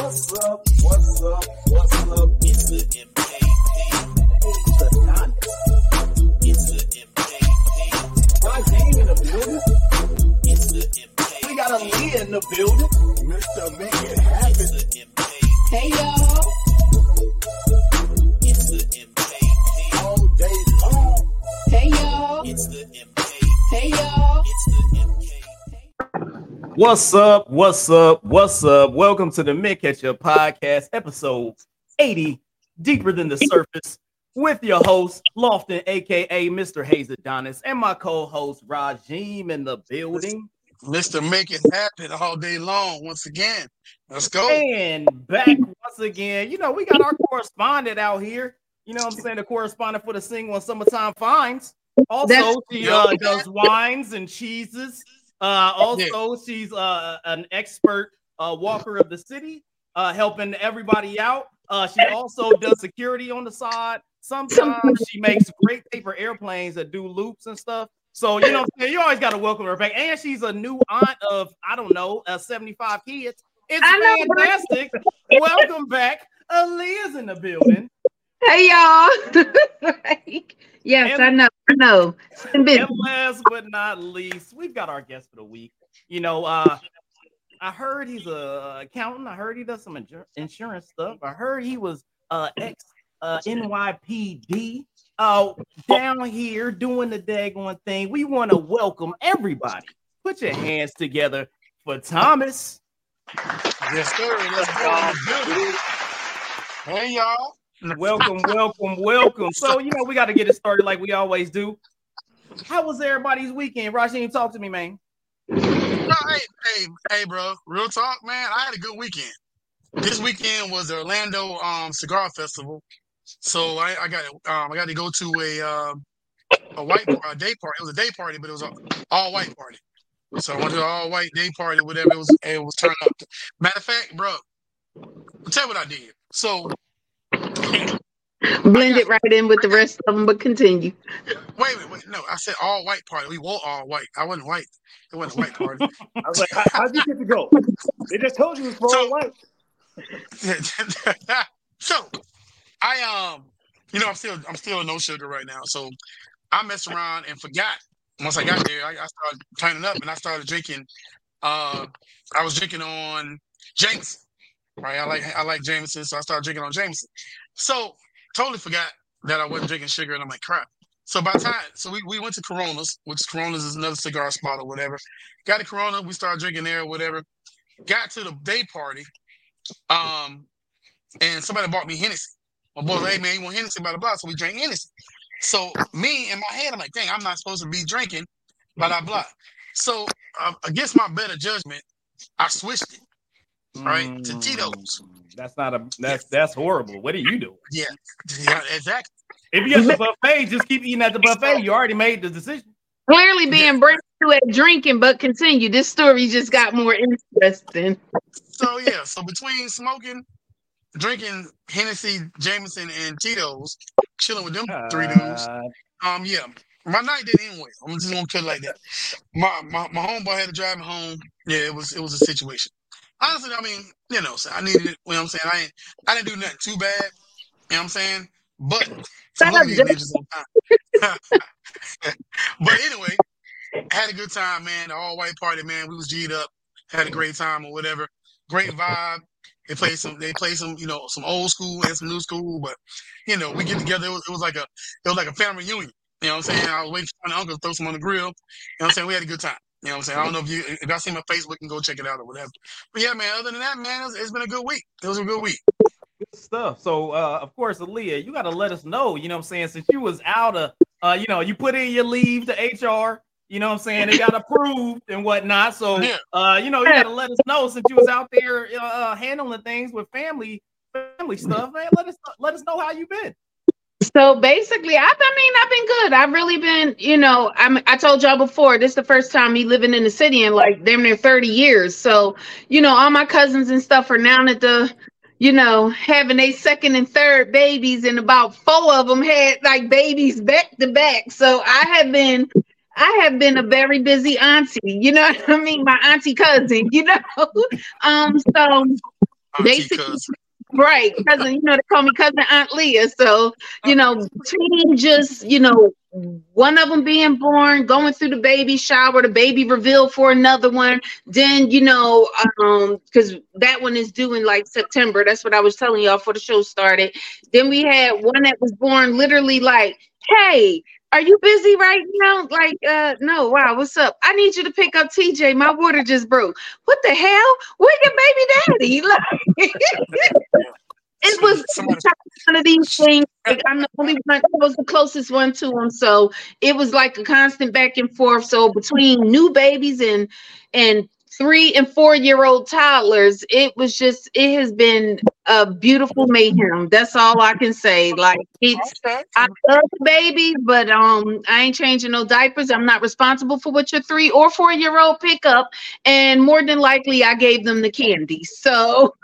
What's up? What's up? What's up? It's the MKP. It's the Don. It's the MKP. Raheem in the building. It's the MKP. We got Aaliyah in the building. Mr. Make It Happen. It's the MKP. Hey y'all. It's the MKP. All day long. Hey y'all. It's the MKP. Hey y'all. It's the MKP. What's up? What's up? What's up? Welcome to the Mid Catcher Podcast, episode 80, Deeper Than the Surface, with your host, Lofton, aka Mr. Hayes Adonis, and my co-host, Raheem in the building. Mr. Make It Happen all day long. Once again, let's go. And back once again. You know, we got our correspondent out here. You know what I'm saying? The correspondent for the Single and Summertime Finds. Also, she does wines and cheeses. She's an expert walker of the city, helping everybody out. She also does security on the side. Sometimes she makes great paper airplanes that do loops and stuff. So, you know what I'm saying? You always got to welcome her back. And she's a new aunt of, 75 kids. It's fantastic. Welcome back. Aaliyah's in the building. Hey y'all. Yes, I know. And last but not least, we've got our guest for the week. You know, I heard he's a accountant. I heard he does some insurance stuff. I heard he was ex NYPD down here doing the daggone thing. We want to welcome everybody. Put your hands together for Thomas. Yes, sir. Let's go. Hey, y'all. Welcome. So, you know, we got to get it started like we always do. How was everybody's weekend? Raheem, talk to me, man. Hey, bro. Real talk, man. I had a good weekend. This weekend was the Orlando Cigar Festival. So I got to go to a white party, a day party. It was a day party, but it was an all white party. So I went to an all white day party, whatever it was turned up. Matter of fact, bro, I'll tell you what I did. So blend it right in with the rest of them, but continue. Wait. No, I said all white party. We wore all white. I wasn't white. It wasn't a white party. I was like, how'd you get to go? They just told you it was for all white. So I'm still no sugar right now. So I messed around and forgot. Once I got there, I started turning up and I started drinking. I was drinking on Jameson. Right, I like Jameson, so I started drinking on Jameson. So totally forgot that I wasn't drinking sugar, and I'm like, crap. So by the time, we went to Corona's, which Corona's is another cigar spot or whatever. Got to Corona, we started drinking there or whatever. Got to the day party, and somebody bought me Hennessy. My boy was like, hey man, you want Hennessy, blah, blah, blah. So we drank Hennessy. So me, in my head, I'm like, dang, I'm not supposed to be drinking, blah, blah, blah. So against my better judgment, I switched it. Right, to Tito's. That's horrible. What are you doing? Yeah, exactly. If you get the buffet, just keep eating at the buffet. You already made the decision. Clearly being brave to at drinking, but continue. This story just got more interesting. So between smoking, drinking Hennessy, Jameson, and Tito's, chilling with them three dudes. My night didn't end well. I'm just gonna put it like that. My homeboy had to drive me home. Yeah, it was a situation. Honestly, I mean, so I needed it. You know what I'm saying? I didn't do nothing too bad. You know what I'm saying? But but anyway, I had a good time, man. The all white party, man. We was G'd up, had a great time or whatever. Great vibe. They played some, some old school and some new school. But we get together. It was like a family reunion. You know what I'm saying? I was waiting for my uncle to throw some on the grill. You know what I'm saying? We had a good time. You know what I'm saying? I don't know if y'all see my Facebook and go check it out or whatever. But yeah, man, other than that, man, it's been a good week. It was a good week. Good stuff. So, of course, Aaliyah, you got to let us know, you know what I'm saying, since you was out of, you put in your leave to HR, you know what I'm saying, it got approved and whatnot. So, you got to let us know since you was out there handling things with family stuff, man. Let us know how you been. So basically, I've been good. I've really been, I told y'all before, this is the first time me living in the city in like damn near 30 years. So, all my cousins and stuff are now at the, having their second and third babies, and about 4 of them had like babies back to back. So I have been a very busy auntie, you know what I mean? My auntie cousin, So auntie, cousin. Right, cousin, they call me cousin Aunt Leah. So, between just, one of them being born, going through the baby shower, the baby reveal for another one, then, because that one is due in like September. That's what I was telling y'all before the show started. Then we had one that was born literally like, hey, are you busy right now? Like, no, wow, what's up? I need you to pick up TJ. My water just broke. What the hell? Where's your baby daddy? Like, it was one of these things. Like, I'm the only one. I was the closest one to him, so it was like a constant back and forth. So between new babies and 3 and 4 year old toddlers, it has been a beautiful mayhem. That's all I can say. Like, I love the baby, but I ain't changing no diapers. I'm not responsible for what your 3 or 4 year old pick up, and more than likely I gave them the candy. So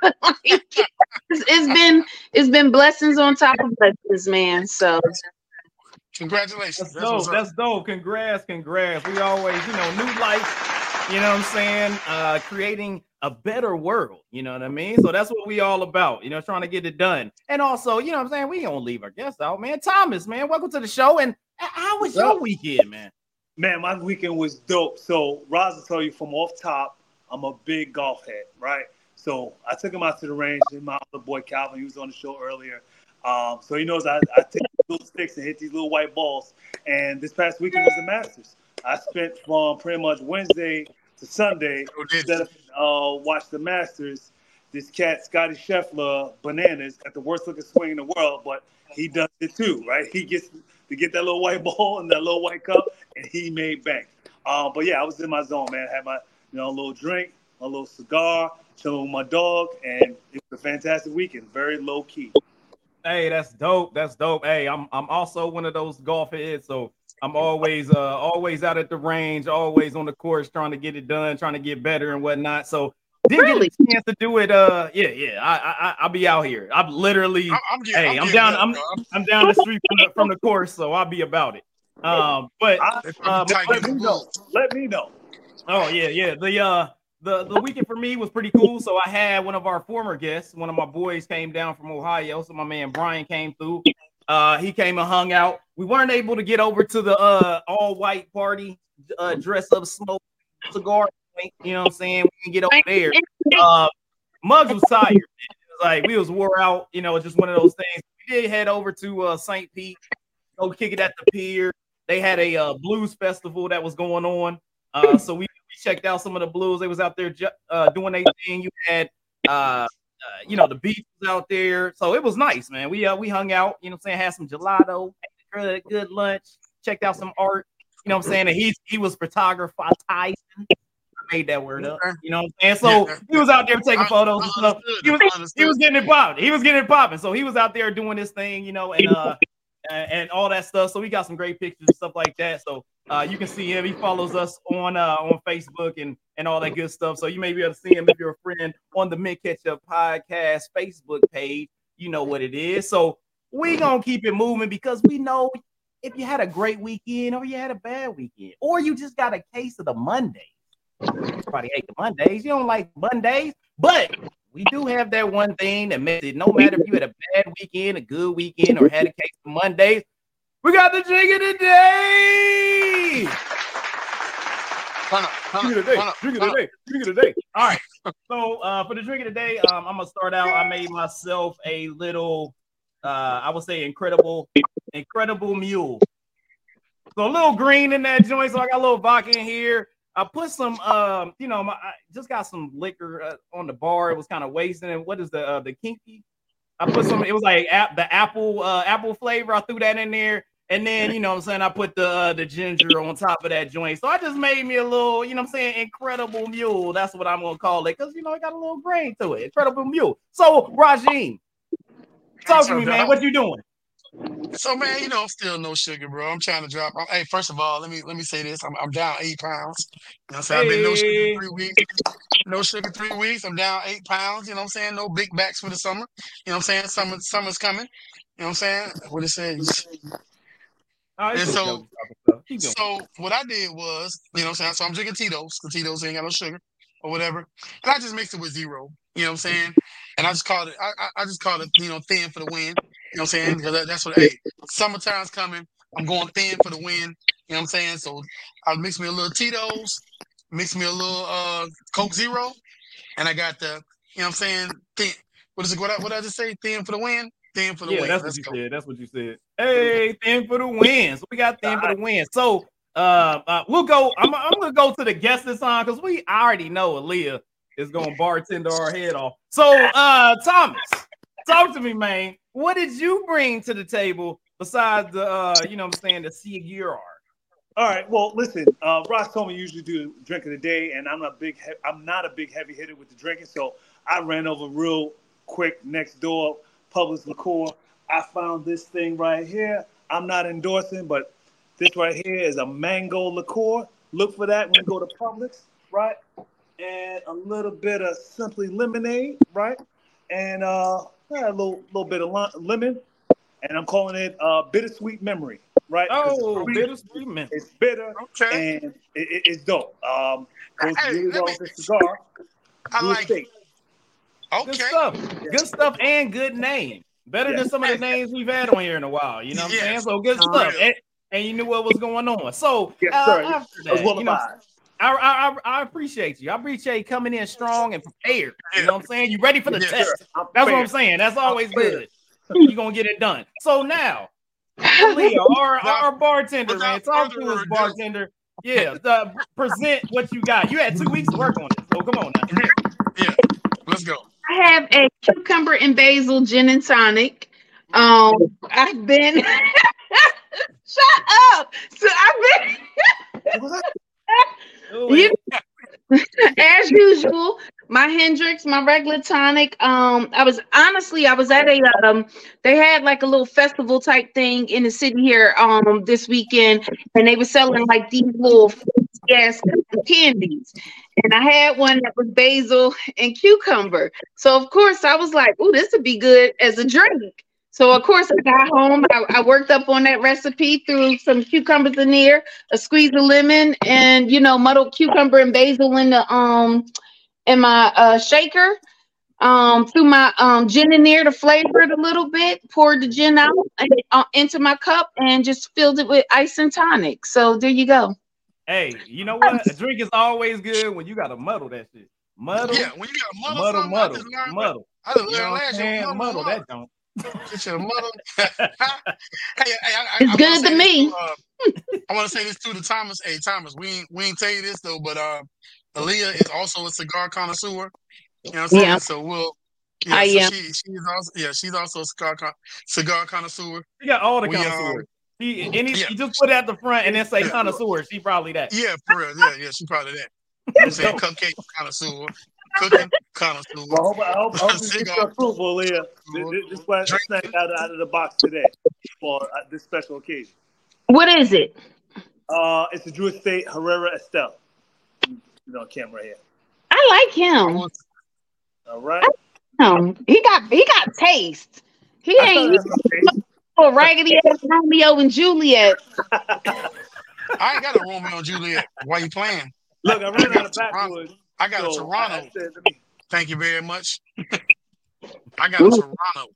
it's been blessings on top of blessings, man. So congratulations. That's dope. Congrats. We always, new life. You know what I'm saying? Creating a better world. You know what I mean? So that's what we all about, trying to get it done. And also, you know what I'm saying? We don't leave our guests out, man. Thomas, man, welcome to the show. And how was your weekend, man? Man, my weekend was dope. So Roz will tell you from off top, I'm a big golf head, right? So I took him out to the range. And my other boy Calvin, he was on the show earlier. So he knows I take little sticks and hit these little white balls. And this past weekend was the Masters. I spent from pretty much Wednesday to Sunday instead of watch the Masters. This cat, Scotty Scheffler, bananas, got the worst looking swing in the world, but he does it too, right? He gets to get that little white ball and that little white cup, and he made bank. But yeah, I was in my zone, man. I had my little drink, a little cigar, chilling with my dog, and it was a fantastic weekend. Very low key. Hey, that's dope. Hey, I'm also one of those golf heads, so I'm always out at the range, always on the course, trying to get it done, trying to get better and whatnot. So didn't get a chance to do it. I'll be out here. I'm literally, I'm down the street from the course, so I'll be about it. But let me know. Oh yeah. The weekend for me was pretty cool. So I had one of our former guests, one of my boys came down from Ohio. So my man Brian came through. He came and hung out. We weren't able to get over to the all-white party, dress up, smoke, cigar. You know what I'm saying? We didn't get over there. Muggs was tired. It was like we was wore out. Just one of those things. We did head over to St. Pete, go kick it at the pier. They had a blues festival that was going on. So we checked out some of the blues. They was out there doing their thing. You had the beach was out there. So it was nice, man. We hung out, had some gelato, good lunch, checked out some art, and he was photographer Tyson. I made that word up, So he was out there taking photos and stuff. He was getting it popping. So he was out there doing his thing, and all that stuff. So we got some great pictures and stuff like that. So you can see him. He follows us on Facebook and all that good stuff. So you may be able to see him if you're a friend on the Mint Ketchup Podcast Facebook page. You know what it is. So we gonna keep it moving because we know if you had a great weekend or you had a bad weekend or you just got a case of the Mondays. Everybody hate the Mondays. You don't like Mondays, but we do have that one thing that makes it no matter if you had a bad weekend, a good weekend, or had a case of Mondays. We got the drink of the day. Drink of the day. All right. So for the drink of the day, I'm gonna start out. I made myself a little, I would say, incredible mule. So a little green in that joint. So I got a little vodka in here. I put some, I just got some liquor on the bar. It was kind of wasting. And what is the kinky? I put some. It was like the apple flavor. I threw that in there, and then I put the ginger on top of that joint. So I just made me a little, incredible mule. That's what I'm gonna call it because it got a little grain to it. Incredible mule. So Rajim, talk to me, man. What you doing? So man, still no sugar, bro. I'm trying to drop. Hey, first of all, let me say this. I'm down 8 pounds. You know what I'm saying? I've been no sugar 3 weeks. No sugar 3 weeks. I'm down 8 pounds. You know what I'm saying? No big backs for the summer. You know what I'm saying? Summer's coming. You know what I'm saying? What it says. And so what I did was, so I'm drinking Tito's because Tito's ain't got no sugar or whatever. And I just mixed it with zero. You know what I'm saying? and I just called it. I just called it, thin for the win. You know what I'm saying? Because that's what. Hey, summertime's coming. I'm going thin for the win. You know what I'm saying? So I'll mix me a little Tito's, mix me a little Coke Zero, and I got the. You know what I'm saying? Thin. What is it? What did I just say? Thin for the win. Thin for the win. That's what you said. That's what you said. Hey, thin for the win. So we got thin for the win. So we'll go. I'm gonna go to the guest this time because I already know Aaliyah is gonna bartender our head off. So Thomas, talk to me, man. What did you bring to the table besides the the cigar? All right. Well, listen. Ross told me you usually do drink of the day, and I'm not a big heavy hitter with the drinking, so I ran over real quick next door, Publix Liqueur. I found this thing right here. I'm not endorsing, but this right here is a mango liqueur. Look for that when you go to Publix, right? And a little bit of Simply Lemonade, right? And a little bit of lemon. And I'm calling it Bittersweet Memory, right? Oh, Bittersweet Memory. It's bitter, and it's dope. Goes really well with the cigar. I like it. Okay. Good stuff. Yeah. Good stuff and good name. Better than some of the names we've had on here in a while. You know what I'm saying? So good stuff. And you knew what was going on. So after that, I appreciate you. I appreciate coming in strong and prepared. You know what I'm saying? You ready for the test. That's what I'm saying. That's always good. You're going to get it done. So now, Leah, our bartender, man, talk to us, bartender. Yeah, present what you got. You had 2 weeks to work on it. So come on now. Yeah, let's go. I have a cucumber and basil gin and tonic. I've been shut up. So I've been as usual. My Hendrix, my regular tonic. I was at a they had like a little festival type thing in the city here this weekend, and they were selling like these little gas candies. And I had one that was basil and cucumber. So of course I was like, "Oh, this would be good as a drink." So of course I got home. I worked up on that recipe, threw some cucumbers in there, a squeeze of lemon, and muddled cucumber and basil in the in my shaker. Threw my gin in there to flavor it a little bit. Poured the gin out into my cup and just filled it with ice and tonic. So there you go. Hey, you know what? A drink is always good when you got to muddle that shit. Muddle. Yeah, when you got to muddle. I just learned last year. Muddle that don't. Get your muddle. It's good to me. I want to say this too to Thomas. Hey, Thomas, we ain't tell you this though, but Aaliyah is also a cigar connoisseur. You know what I'm saying? Yeah. So we'll. Yeah, I am. She's also a cigar connoisseur. She got all the connoisseurs. He just put it at the front and then say connoisseur. She probably that. Yeah, for real. Yeah, she probably that. I'm saying cupcake connoisseur, cooking connoisseur. Well, I hope you get your approval, Leah. This was snack out of the box today for this special occasion. What is it? It's a Drew Estate Herrera Estelle. On camera here. I like him. All right. He got taste. He ain't a raggedy ass Romeo and Juliet. I ain't got a Romeo and Juliet. Why you playing? Look, I ran out of backwoods. I got a Toronto. Thank you very much. I got a Toronto.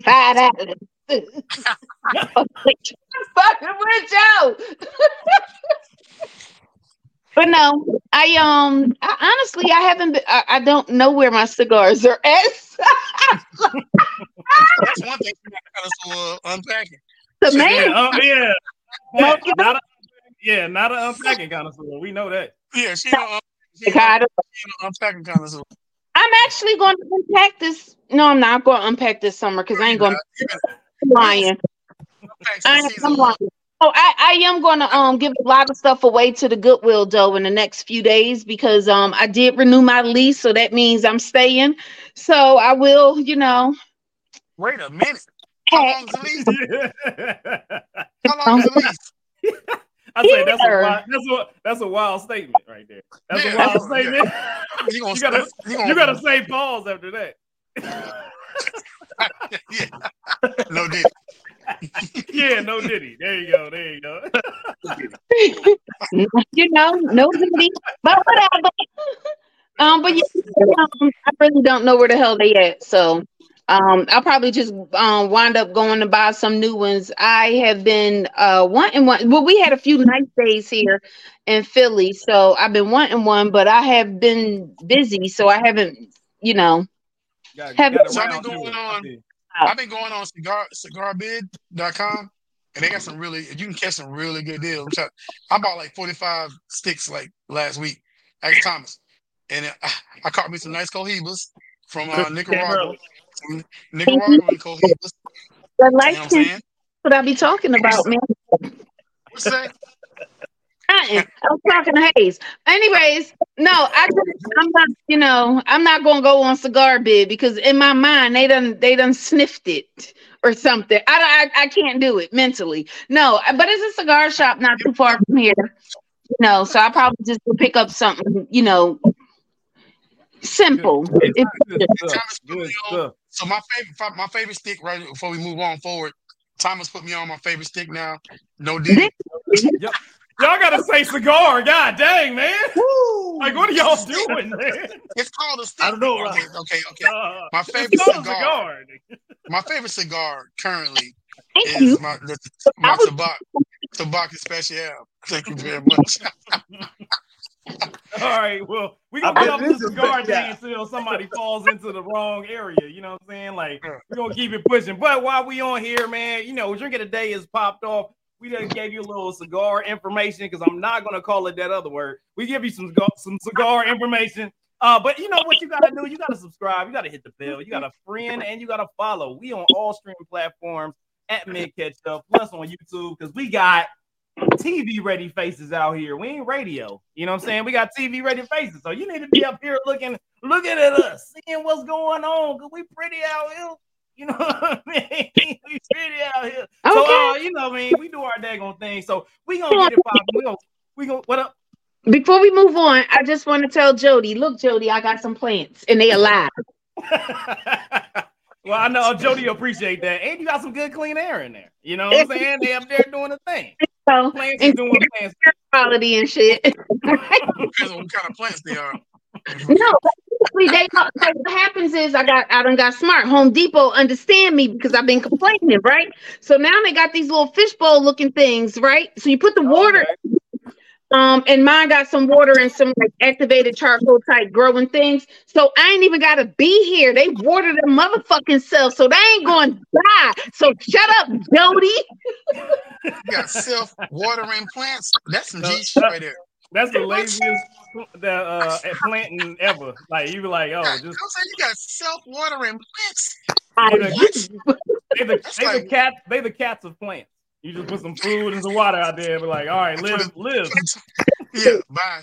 Fucking with Joe. But no, I honestly haven't been, I don't know where my cigars are at. That's one thing you got to unpacking. The man, not an unpacking connoisseur. We know that. Yeah, she's an unpacking connoisseur. I'm actually going to unpack this. No, I'm not going to unpack this summer because I ain't going to lying. I'm lying. Oh, I am going to give a lot of stuff away to the Goodwill though in the next few days because I did renew my lease, so that means I'm staying. So I will, Wait a minute. How long's the lease? How long is the lease? I say that's a wild statement right there. That's a wild statement. Yeah. You gotta say pause after that. Yeah. No diddy. Yeah, no diddy. There you go. No diddy. But whatever. But I really don't know where the hell they at. So I'll probably just wind up going to buy some new ones. I have been wanting one. Well, we had a few nice days here in Philly, so I've been wanting one, but I have been busy, so I haven't, haven't. So I've been going on cigarbid.com, and they got some really, you can catch some really good deals. I bought like 45 sticks like last week. Ask Thomas. And I caught me some nice cohibas from Nicaragua. Some Nicaraguan cohibas. The light what I be talking about, man. What's that? I was talking to Hayes. Anyways, no, I'm not, I'm not gonna go on Cigar Bid because in my mind they done sniffed it or something. I can't do it mentally. No, but it's a cigar shop not too far from here. So I probably just will pick up something, simple. So my favorite stick right before we move on forward. Thomas put me on my favorite stick now. No deal. Y'all gotta say cigar. God dang, man. Woo. Like, what are y'all doing, man? It's called a stick. I don't know. Okay. My favorite cigar. My favorite cigar currently is my Tabak Special. Thank you very much. All right, well, we're going to get up to the cigar day until somebody falls into the wrong area. You know what I'm saying? Like, we're going to keep it pushing. But while we on here, man, Drink of the Day is popped off. We just gave you a little cigar information because I'm not going to call it that other word. We give you some cigar information. But you know what you got to do? You got to subscribe. You got to hit the bell. You got to friend and you got to follow. We on all streaming platforms at Mid Catch Up, plus on YouTube because we got TV ready faces out here. We ain't radio. You know what I'm saying? We got TV ready faces. So you need to be up here looking at us, seeing what's going on. Cause we pretty out here. You know what I mean? We pretty out here. Okay. So you know what I mean? We do our daggone thing. So we gonna get it popping. We gonna what up? Before we move on, I just want to tell Jody, look, Jody, I got some plants and they alive. Well, I know Jody appreciate that. And you got some good clean air in there. You know what I'm saying? They up there doing the thing. So, plants and doing plants quality and shit. Depends on what kind of plants they are. No, what happens is I done got smart. Home Depot understand me because I've been complaining, right? So now they got these little fishbowl looking things, right? So you put the water. And mine got some water and some like activated charcoal type growing things. So I ain't even gotta be here. They water their motherfucking self, so they ain't gonna die. So shut up, Jody. You got self-watering plants. That's some G shit right there. That's the laziest planting ever. Like you be like, I'm saying you got self-watering plants. They the cats of plants. You just put some food and some water out there and be like, all right, live. Yeah, bye.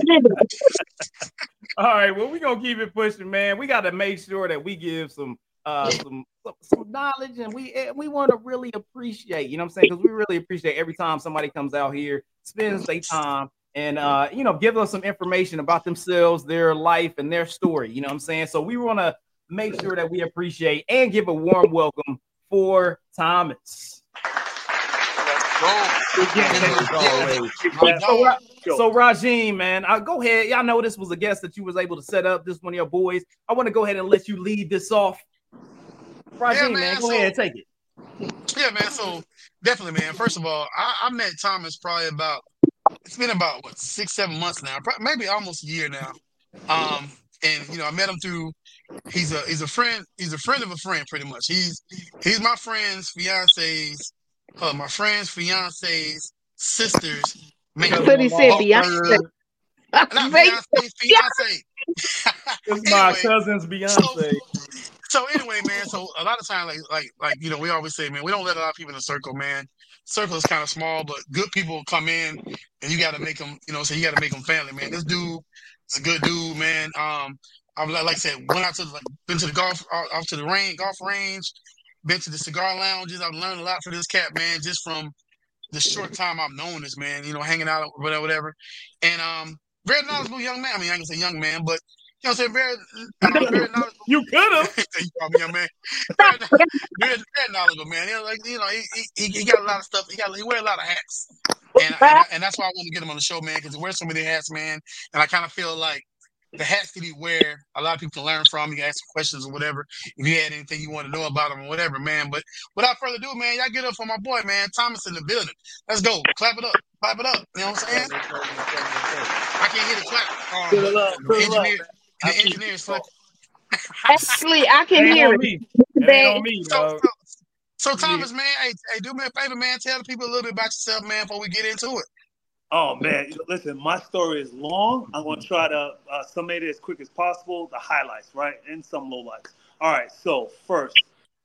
All right, well, we're going to keep it pushing, man. We got to make sure that we give some knowledge and we want to really appreciate, you know what I'm saying? Because we really appreciate every time somebody comes out here, spends their time and, give us some information about themselves, their life and their story, you know what I'm saying? So we want to make sure that we appreciate and give a warm welcome for Thomas. So Rajim, man, go ahead. Y'all know this was a guest that you was able to set up. This one of your boys. I want to go ahead and let you lead this off. Rajim, man, go ahead and take it. Yeah, man. So definitely, man. First of all, I met Thomas probably it's been about 6-7 months now, maybe almost a year now. And I met him through. He's a friend. He's a friend of a friend, pretty much. He's my friend's fiance's. My friend's fiance's sisters. What he said, Beyonce. Not Beyonce's fiance. It's my cousin's Beyonce. So anyway, man. So a lot of times, like we always say, man, we don't let a lot of people in the circle, man. Circle is kind of small, but good people come in, and you got to make them. So you got to make them family, man. This dude is a good dude, man. I like I said, went out to been to the golf range. Been to the cigar lounges. I've learned a lot from this cat, man, just from the short time I've known this man, hanging out, whatever. And very knowledgeable young man. I mean, I can say young man, but I'm saying very knowledgeable. You could have. You call me young man. Very knowledgeable man. He got a lot of stuff. He wears a lot of hats, and that's why I want to get him on the show, man, because he wears so many hats, man. And I kind of feel like the hats that he wear, a lot of people can learn from. You can ask questions or whatever. If you had anything you want to know about him or whatever, man. But without further ado, man, y'all get up for my boy, man. Thomas in the building. Let's go. Clap it up. Clap it up. You know what I'm saying? I can't hear the clap. The engineer is Actually, I can hear it. It ain't on me, dog. So Thomas, man, hey, do me a favor, man. Tell the people a little bit about yourself, man, before we get into it. Oh man, listen, my story is long. I'm gonna try to summate it as quick as possible. The highlights, right, and some lowlights. All right. So first,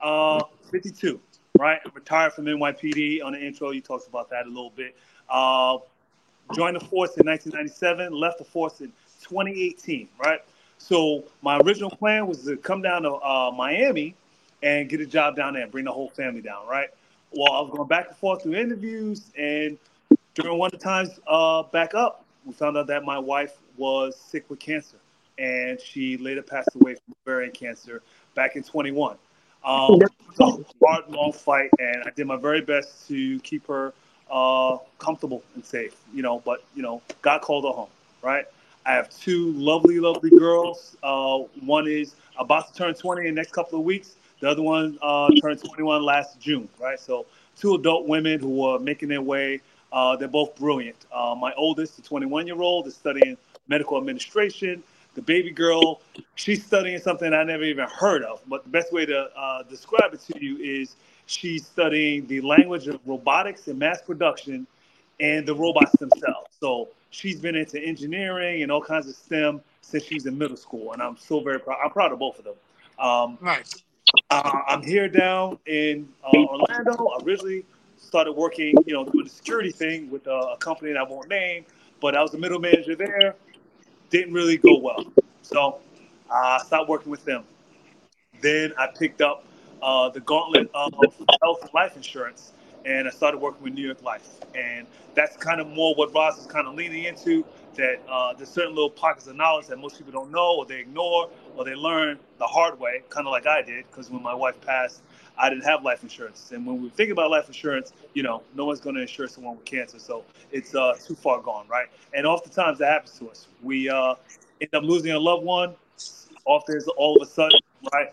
52, right? I'm retired from NYPD. On the intro, you talked about that a little bit. Joined the force in 1997. Left the force in 2018, right? So my original plan was to come down to Miami and get a job down there and bring the whole family down, right? Well, I was going back and forth through interviews, and during one of the times back up, we found out that my wife was sick with cancer, and she later passed away from ovarian cancer back in 21. It was a hard, long fight, and I did my very best to keep her comfortable and safe, but God called her home, right? I have two lovely, lovely girls. One is about to turn 20 in the next couple of weeks. The other one turned 21 last June, right? So two adult women who are making their way. They're both brilliant. My oldest, the 21-year-old, is studying medical administration. The baby girl, she's studying something I never even heard of. But the best way to describe it to you is she's studying the language of robotics and mass production and the robots themselves. So she's been into engineering and all kinds of STEM since she's in middle school. And I'm so very proud. I'm proud of both of them. Nice. I'm here down in Orlando. I originally started working, doing the security thing with a company that I won't name, but I was the middle manager there. Didn't really go well. So I stopped working with them. Then I picked up the gauntlet of health and life insurance, and I started working with New York Life. And that's kind of more what Ross is kind of leaning into, that there's certain little pockets of knowledge that most people don't know, or they ignore, or they learn the hard way, kind of like I did, because when my wife passed, I didn't have life insurance. And when we think about life insurance, no one's going to insure someone with cancer. So it's too far gone, right? And oftentimes that happens to us. We end up losing a loved one. Often all of a sudden, right?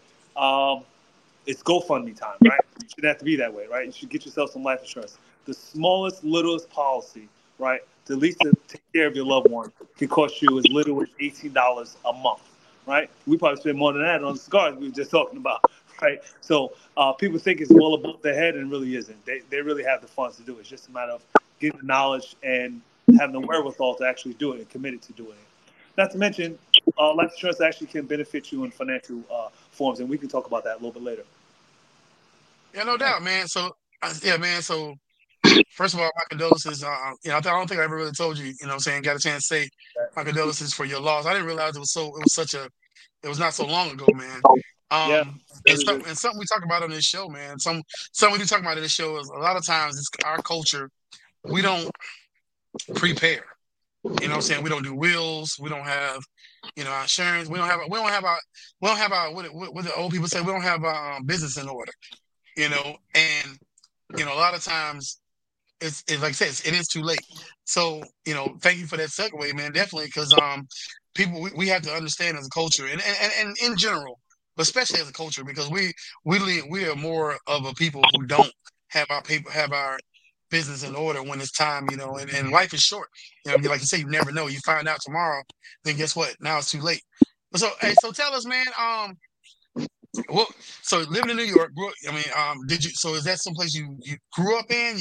It's GoFundMe time, right? It shouldn't have to be that way, right? You should get yourself some life insurance. The smallest, littlest policy, right, to at least to take care of your loved one can cost you as little as $18 a month, right? We probably spend more than that on the cigars we were just talking about, right? So people think it's well above their head, and it really isn't. They really have the funds to do it. It's just a matter of getting the knowledge and having the wherewithal to actually do it and committed to doing it. Not to mention, life insurance actually can benefit you in financial forms, and we can talk about that a little bit later. Yeah, no doubt, man. So, man. So, first of all, my condolences. I don't think I ever really told you. What I'm saying, got a chance to say my condolences for your loss. I didn't realize it was not so long ago, man. And something we talk about on this show, man. Something we do talk about on this show is a lot of times it's our culture. We don't prepare. You know what I'm saying? We don't do wills. We don't have, insurance. We don't have our what the old people say. We don't have our business in order. And a lot of times it's like I said, it is too late. So thank you for that segue, man. Definitely, because people we have to understand as a culture and in general, but especially as a culture, because we are more of a people who don't have our business in order when it's time, and life is short. Like you say, you never know. You find out tomorrow, then guess what? Now it's too late. So tell us, man. Well, so living in New York, did you? So is that someplace you grew up in?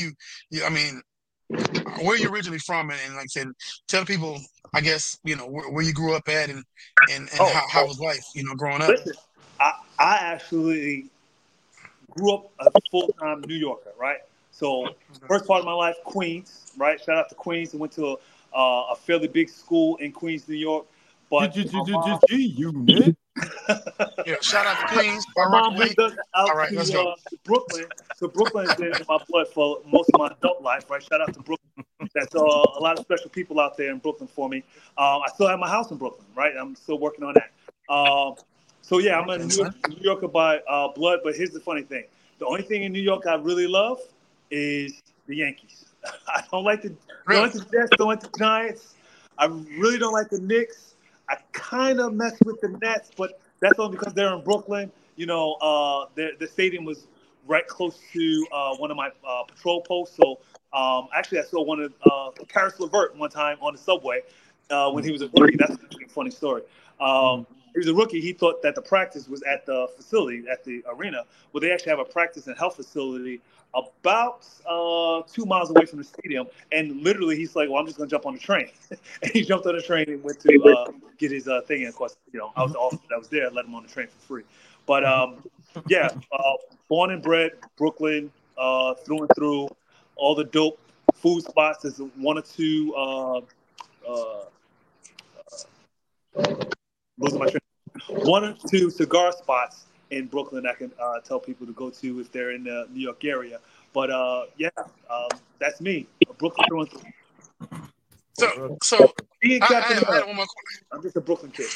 Where you originally from? And like I said, tell people, I guess, where you grew up at and how was life, growing up. Listen, I actually grew up a full-time New Yorker, right? So first part of my life, Queens, right? Shout out to Queens. I went to a fairly big school in Queens, New York. But unit. Yeah, shout out to Queens. My mom moved us out to Brooklyn. So Brooklyn has been in my blood for most of my adult life, right? Shout out to Brooklyn. That's a lot of special people out there in Brooklyn for me. I still have my house in Brooklyn, right? I'm still working on that. So yeah, I'm a New Yorker by blood. But here's the funny thing: the only thing in New York I really love is the Yankees. I don't like the Jets, don't like the Giants. I really don't like the Knicks. I kind of mess with the Nets, but that's only because they're in Brooklyn. You know, the stadium was right close to one of my patrol posts. So actually, I saw one of Karis LeVert one time on the subway when he was a rookie. That's a funny story. He was a rookie. He thought that the practice was at the facility, at the arena. Well, they actually have a practice and health facility about 2 miles away from the stadium. And literally, he's like, "Well, I'm just gonna jump on the train." And he jumped on the train and went to get his thing. And of course, you know, I was the officer that was there, let him on the train for free. But yeah, born and bred Brooklyn, through and through. All the dope food spots. There's one or two. Losing my train. One or two cigar spots in Brooklyn I can tell people to go to if they're in the New York area. But yeah, that's me, Brooklyn through and through. So I had one more question. I'm just a Brooklyn kid.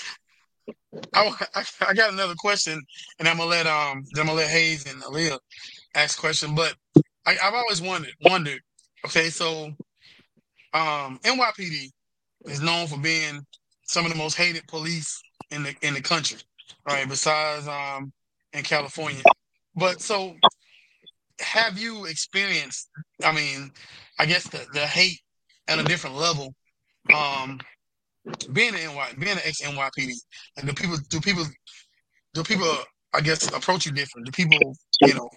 I got another question, and I'm gonna let Hayes and Aaliyah ask question. But I've always wondered. Okay, so NYPD is known for being some of the most hated police in the country, right? Besides in California. But so have you experienced, I mean, I guess the hate at a different level, being an ex NYPD, and do people I guess approach you different? Do people, you know,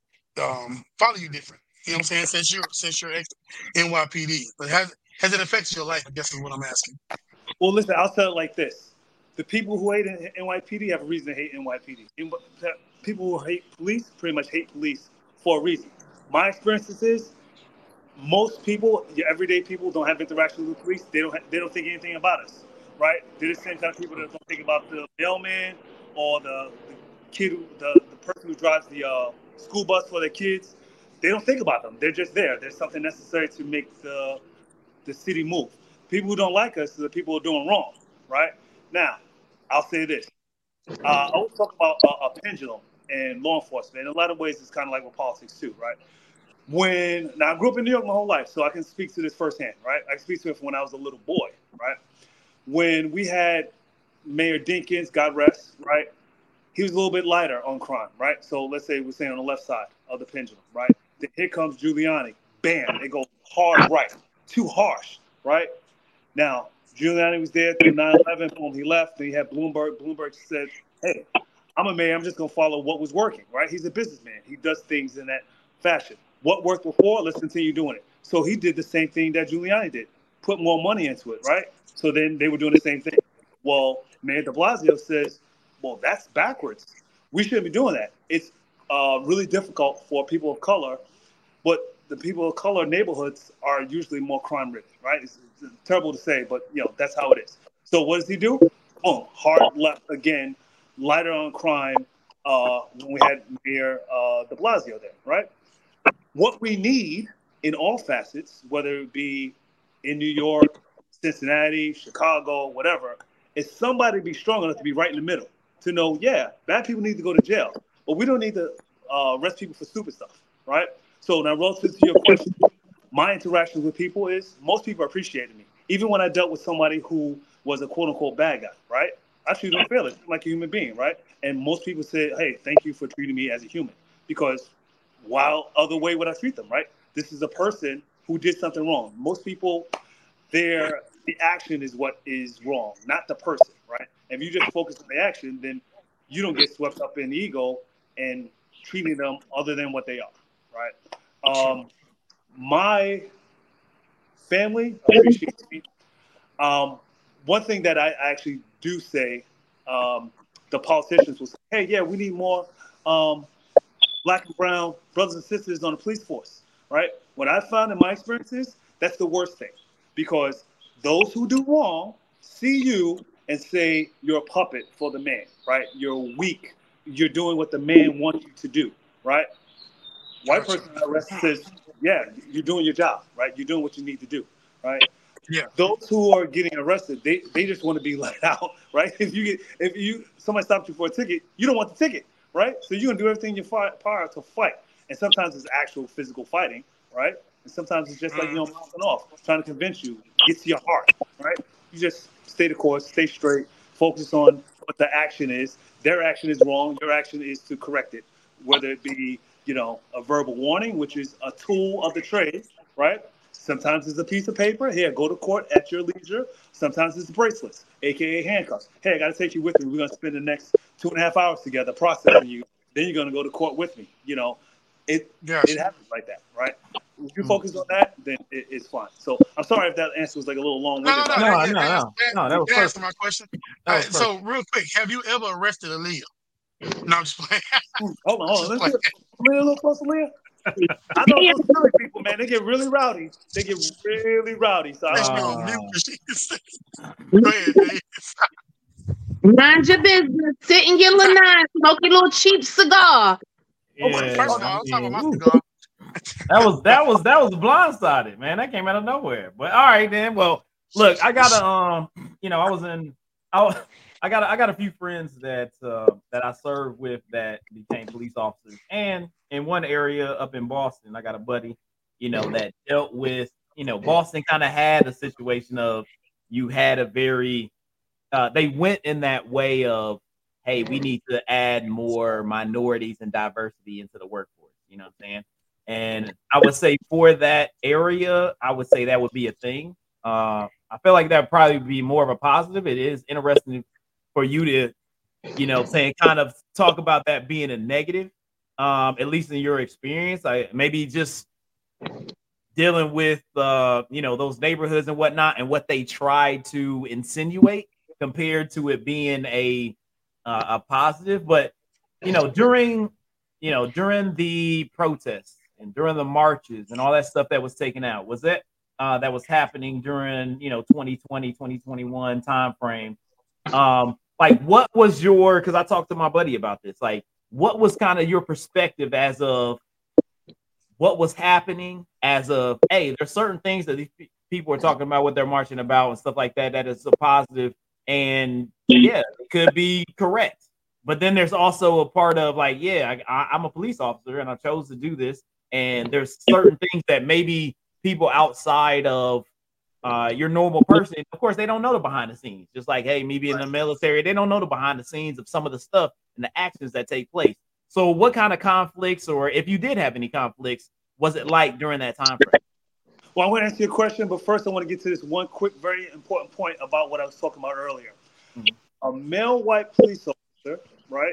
follow you different? You know what I'm saying? Since you're ex NYPD, but has it affected your life? I guess is what I'm asking. Well, listen, I'll tell it like this: the people who hate NYPD have a reason to hate NYPD. People who hate police pretty much hate police for a reason. My experiences is most people, your everyday people, don't have interactions with police. They don't think anything about us, right? They're the same kind of people that don't think about the mailman or the kid, the person who drives the school bus for their kids. They don't think about them. They're just there. There's something necessary to make the city move. People who don't like us are the people who are doing wrong, right? Now, I'll say this. I always talk about a pendulum in law enforcement. In a lot of ways, it's kind of like with politics too, right? Now I grew up in New York my whole life, so I can speak to this firsthand, right? I can speak to it from when I was a little boy, right? When we had Mayor Dinkins, God rest, right? He was a little bit lighter on crime, right? So let's say we're saying on the left side of the pendulum, right? Then here comes Giuliani. Bam, it goes hard right. Too harsh, right? Now, Giuliani was there through 9/11. Boom, he left. Then he had Bloomberg. Bloomberg said, "Hey, I'm a mayor. I'm just going to follow what was working," right? He's a businessman. He does things in that fashion. What worked before, let's continue doing it. So he did the same thing that Giuliani did. Put more money into it, right? So then they were doing the same thing. Well, Mayor de Blasio says, well, that's backwards. We shouldn't be doing that. It's really difficult for people of color, but the people of color neighborhoods are usually more crime-ridden, right? It's terrible to say, but you know that's how it is. So what does he do? Boom, hard left again, lighter on crime. When we had Mayor de Blasio there, right? What we need in all facets, whether it be in New York, Cincinnati, Chicago, whatever, is somebody be strong enough to be right in the middle to know, yeah, bad people need to go to jail, but we don't need to arrest people for stupid stuff, right? So now, relative to your question, my interactions with people is most people appreciated me. Even when I dealt with somebody who was a quote-unquote bad guy, right? I treated them fairly, like a human being, right? And most people said, hey, thank you for treating me as a human. Because while other way would I treat them, right? This is a person who did something wrong. Most people, the action is what is wrong, not the person, right? If you just focus on the action, then you don't get swept up in ego and treating them other than what they are, right? My family appreciates me. One thing that I actually do say, the politicians will say, hey, yeah, we need more Black and brown brothers and sisters on the police force, right? What I found in my experiences, that's the worst thing. Because those who do wrong see you and say you're a puppet for the man, right? You're weak. You're doing what the man wants you to do, right? White person arrested says, yeah, you're doing your job, right? You're doing what you need to do, right? Yeah. Those who are getting arrested, they just want to be let out, right? If somebody stopped you for a ticket, you don't want the ticket, right? So you're gonna do everything in your power to fight. And sometimes it's actual physical fighting, right? And sometimes it's just like, mouthing off, trying to convince you, get to your heart, right? You just stay the course, stay straight, focus on what the action is. Their action is wrong. Your action is to correct it, whether it be, a verbal warning, which is a tool of the trade, right? Sometimes it's a piece of paper. Here, go to court at your leisure. Sometimes it's bracelets, aka handcuffs. Hey, I got to take you with me. We're going to spend the next 2.5 hours together processing you. Then you're going to go to court with me. It happens like that, right? If you focus on that, then it's fine. So I'm sorry if that answer was like a little long-winded. No, that was answer my question. So real quick, have you ever arrested Aaliyah? No, I'm just playing. Hold on. Let's get a little closer, Leah. I know those Philly people, man. They get really rowdy. So Go ahead, Dave. Mind your business. Sit in your lanai, smoke your little cheap cigar. Yeah, First of all, I'm talking about my cigar. that was blindsided, man. That came out of nowhere. But all right, then. Well, look, I got I got a few friends that I served with that became police officers, and in one area up in Boston, I got a buddy, that dealt with, Boston kind of had a situation of you had a very they went in that way of, hey, we need to add more minorities and diversity into the workforce. You know what I'm saying? And I would say for that area, I would say that would be a thing. I feel like that would probably be more of a positive. It is interesting for you to, kind of talk about that being a negative, at least in your experience. Maybe just dealing with, those neighborhoods and whatnot and what they try to insinuate compared to it being a positive. But, during the protests and during the marches and all that stuff that was taken out, was that was happening during, 2020, 2021 time frame. Like, what was because I talked to my buddy about this, like, what was kind of your perspective as of what was happening as of, hey, there's certain things that these people are talking about, what they're marching about and stuff like that, that is a positive and it could be correct. But then there's also a part of like, I'm a police officer and I chose to do this. And there's certain things that maybe people outside of your normal person, of course, they don't know the behind the scenes. Just like, hey, me being in the military, they don't know the behind the scenes of some of the stuff and the actions that take place. So what kind of conflicts, or if you did have any conflicts, was it like during that time frame? Well, I want to answer your question, but first I want to get to this one quick, very important point about what I was talking about earlier. Mm-hmm. A male white police officer, right?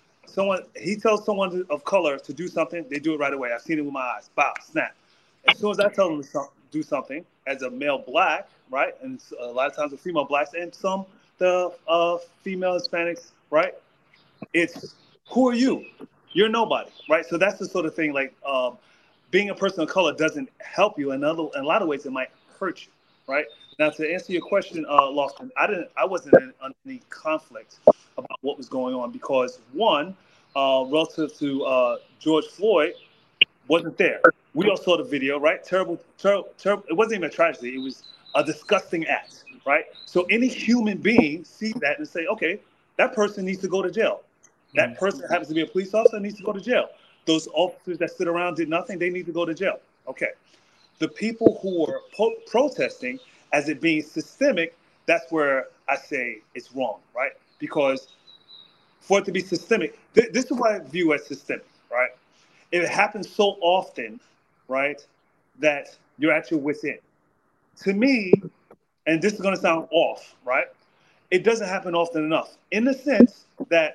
He tells someone of color to do something, they do it right away. I've seen it with my eyes. Bow, snap. As soon as I tell them to do something, as a male black, right, and a lot of times the female blacks and some the female Hispanics, right, it's, who are you? You're nobody, right? So that's the sort of thing, like, being a person of color doesn't help you. In a lot of ways, it might hurt you, right? Now, to answer your question, Lofton, I wasn't in any conflict about what was going on because, one, relative to George Floyd, wasn't there. We all saw the video, right? Terrible. It wasn't even a tragedy. It was a disgusting act, right? So any human being sees that and say, okay, that person needs to go to jail. That person happens to be a police officer, needs to go to jail. Those officers that sit around did nothing, they need to go to jail. Okay. The people who were protesting as it being systemic, that's where I say it's wrong, right? Because for it to be systemic, this is what I view as systemic, right? It happens so often, right, that you're at your wit's end. To me, and this is going to sound off, right? It doesn't happen often enough in the sense that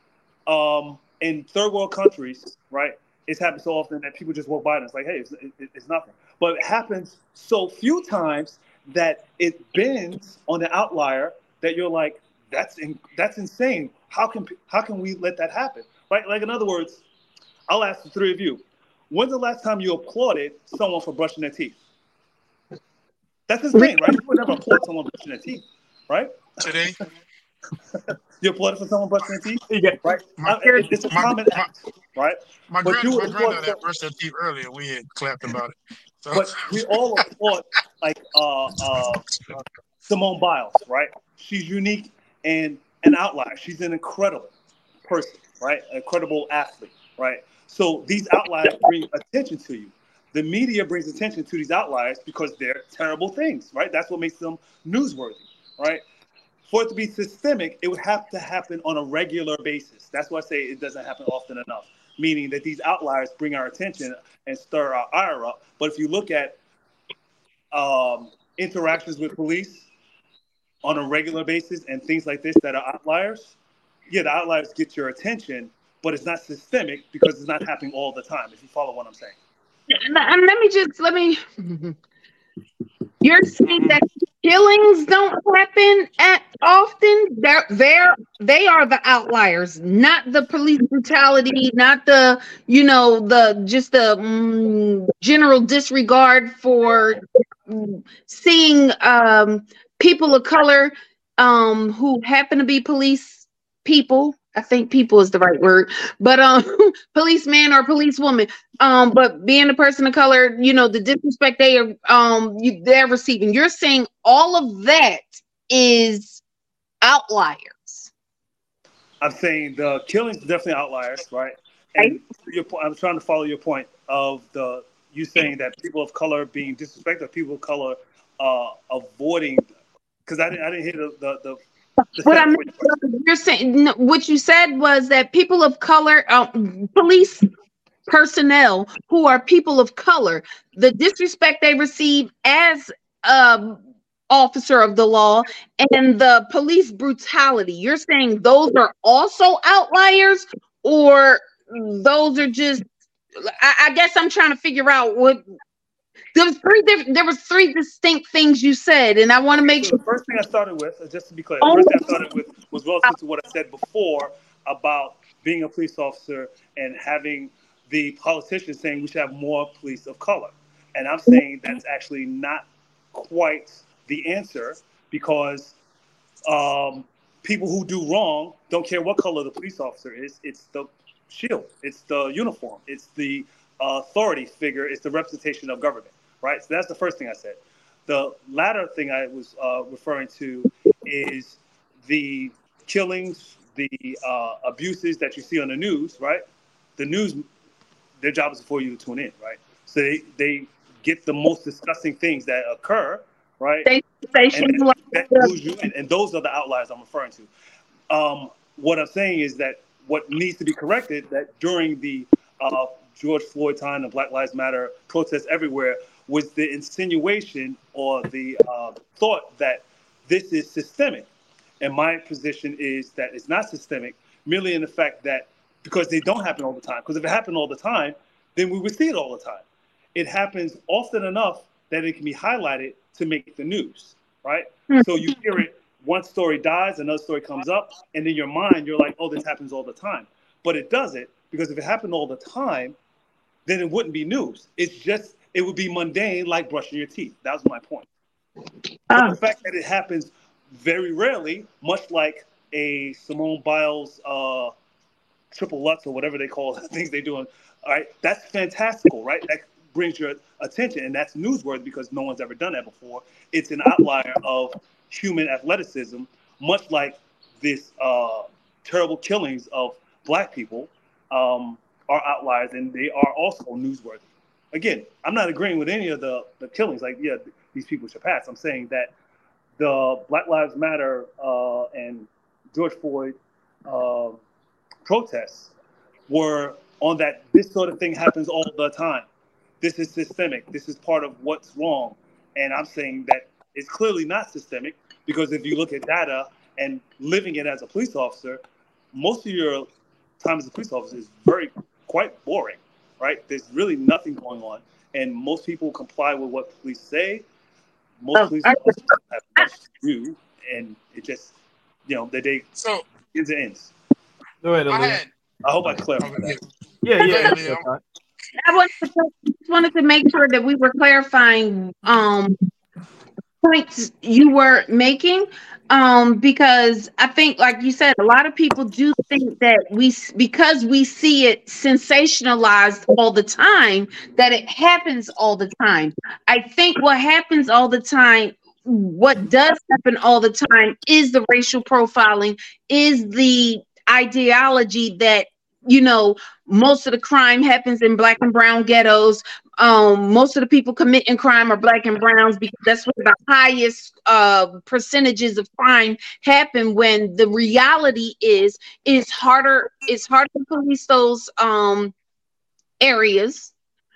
in third world countries, right, it's happened so often that people just walk by and it's like, hey, it's nothing. But it happens so few times that it bends on the outlier that you're like, that's insane. How can we let that happen, right? Like, in other words, I'll ask the three of you, when's the last time you applauded someone for brushing their teeth? That's insane, right? You would never applaud someone brushing their teeth, right? Today. You applauded for someone brushing their teeth? Yeah. Right? It's a common act, right? My granddaughter had brushed her teeth earlier. We had clapped about it. So. But we all applaud, like, Simone Biles, right? She's unique and an outlier. She's an incredible person, right? An incredible athlete, right? So these outliers bring attention to you. The media brings attention to these outliers because they're terrible things, right? That's what makes them newsworthy, right? for it to be systemic, it would have to happen on a regular basis. That's why I say it doesn't happen often enough, meaning that these outliers bring our attention and stir our ire up. But if you look at interactions with police on a regular basis and things like this that are outliers, yeah, the outliers get your attention, but it's not systemic because it's not happening all the time, if you follow what I'm saying. Let me you're saying that killings don't happen at often. They are the outliers, not the police brutality, not the general disregard for seeing people of color who happen to be police people. I think people is the right word, but policeman or policewoman. But being a person of color, the disrespect they're receiving. You're saying all of that is outliers. I'm saying the killings are definitely outliers, right? And I'm trying to follow your point of you saying that people of color being disrespected, people of color avoiding, because I didn't hear the you're saying what you said was that people of color, police personnel who are people of color, the disrespect they receive as officer of the law and the police brutality. You're saying those are also outliers, or those are just? I guess I'm trying to figure out what. There was three distinct things you said, and I want to make sure. The first thing I started with, just to be clear, the first thing I started with was relative to what I said before about being a police officer and having the politicians saying we should have more police of color. And I'm saying that's actually not quite the answer, because people who do wrong don't care what color the police officer is. It's the shield, it's the uniform, it's the authority figure, it's the representation of government. Right, so that's the first thing I said. The latter thing I was referring to is the killings, the abuses that you see on the news. Right, the news, their job is for you to tune in. Right, so they get the most disgusting things that occur. Right, and that lose you in, and those are the outliers I'm referring to. What I'm saying is that what needs to be corrected, that during the George Floyd time, the Black Lives Matter protests everywhere, was the insinuation or the thought that this is systemic. And my position is that it's not systemic, merely in the fact that because they don't happen all the time. Because if it happened all the time, then we would see it all the time. It happens often enough that it can be highlighted to make the news, right? Mm-hmm. So you hear it, one story dies, another story comes up, and in your mind, you're like, oh, this happens all the time. But it doesn't, because if it happened all the time, then it wouldn't be news. It would be mundane, like brushing your teeth. That was my point. But the fact that it happens very rarely, much like a Simone Biles triple Lutz or whatever they call the things they do, all right, that's fantastical, right? That brings your attention, and that's newsworthy because no one's ever done that before. It's an outlier of human athleticism, much like this terrible killings of Black people are outliers, and they are also newsworthy. Again, I'm not agreeing with any of the killings. Like, yeah, these people should pass. I'm saying that the Black Lives Matter and George Floyd protests were on that. This sort of thing happens all the time. This is systemic. This is part of what's wrong. And I'm saying that it's clearly not systemic, because if you look at data and living it as a police officer, most of your time as a police officer is quite boring. Right? There's really nothing going on. And most people comply with what police say. Most police officers have much to do. And it just, the day ends. Go ahead, I hope I clarified that. Yeah. I wanted to make sure that we were clarifying points you were making, because I think, like you said, a lot of people do think that because we see it sensationalized all the time, that it happens all the time. I think what happens all the time, what does happen all the time, is the racial profiling, is the ideology that most of the crime happens in Black and brown ghettos. most of the people committing crime are black and browns, because that's where the highest percentages of crime happen. When the reality is, it's harder to police those areas.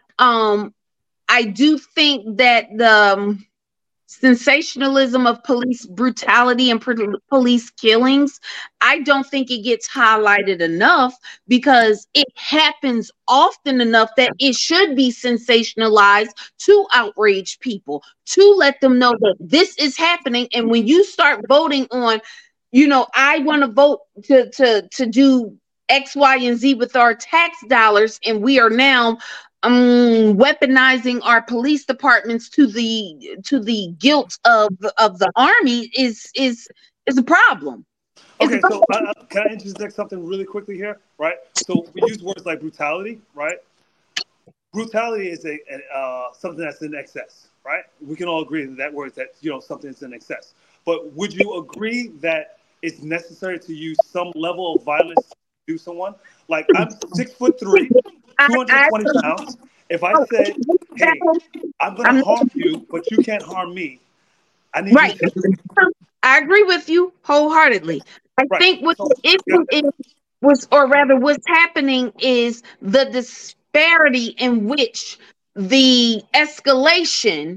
I do think that the sensationalism of police brutality and police killings, I don't think it gets highlighted enough, because it happens often enough that it should be sensationalized to outrage people, to let them know that this is happening. And when you start voting on, I want to vote to do X, Y, and Z with our tax dollars, and we are now weaponizing our police departments to the guilt of the army is a problem. Okay, so can I interject something really quickly here, right? So we use words like brutality, right? Brutality is something that's in excess, right? We can all agree that word, that something that's in excess. But would you agree that it's necessary to use some level of violence to do someone? Like, I'm 6'3", 220 pounds. If I said, hey, I'm going to harm you, but you can't harm me, I need you to... I agree with you wholeheartedly. I think what the issue what's happening is the disparity in which the escalation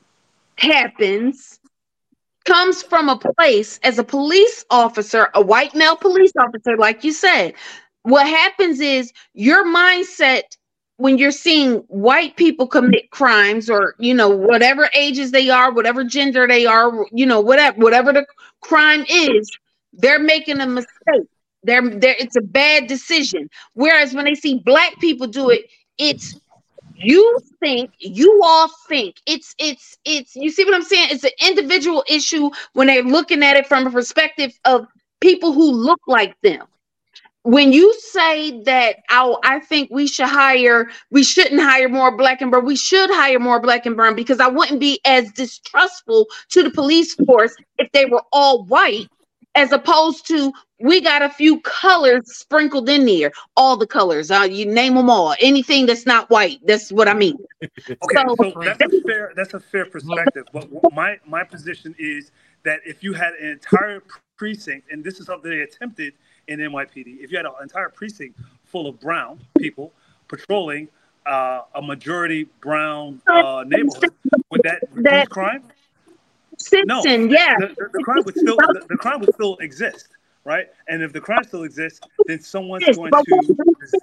happens comes from a place. As a police officer, a white male police officer, like you said, what happens is your mindset when you're seeing white people commit crimes, or whatever ages they are, whatever gender they are, whatever the crime is, they're making a mistake. It's a bad decision. Whereas when they see black people do it, it's you all think it's you see what I'm saying? It's an individual issue when they're looking at it from a perspective of people who look like them. When you say that, I think we shouldn't hire more black and brown. We should hire more black and brown, because I wouldn't be as distrustful to the police force if they were all white, as opposed to we got a few colors sprinkled in there. All the colors, you name them all. Anything that's not white. That's what I mean. Okay, so that's a fair perspective. But my position is that if you had an entire precinct, and this is something they attempted in NYPD, if you had an entire precinct full of brown people patrolling a majority brown neighborhood, would that reduce crime? No, yeah. The crime would still exist, right? And if the crime still exists, then someone's going to.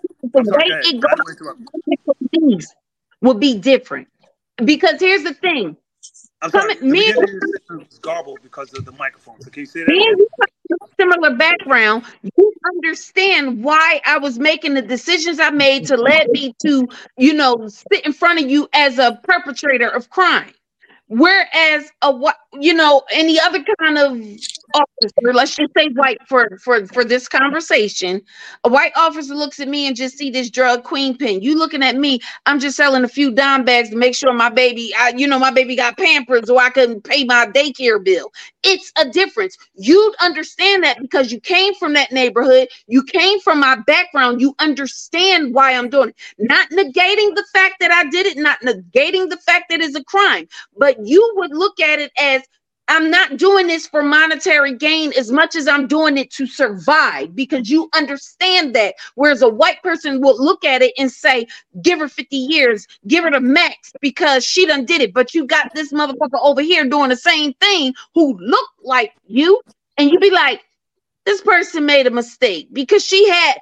Things would be different, because here's the thing. I'm sorry. It's garbled because of the microphone. So can you say that? Similar background, you understand why I was making the decisions I made to let me to, sit in front of you as a perpetrator of crime. Whereas any other kind of officer, let's just say white for this conversation, a white officer looks at me and just see this drug queen pin. You looking at me, I'm just selling a few dime bags to make sure my baby, my baby got Pampers, or I can pay my daycare bill. It's a difference. You'd understand that because you came from that neighborhood. You came from my background. You understand why I'm doing it. Not negating the fact that I did it, not negating the fact that it's a crime, but you would look at it as, I'm not doing this for monetary gain as much as I'm doing it to survive, because you understand that. Whereas a white person will look at it and say, give her 50 years, give her the max because she done did it. But you got this motherfucker over here doing the same thing who look like you. And you be like, this person made a mistake because she had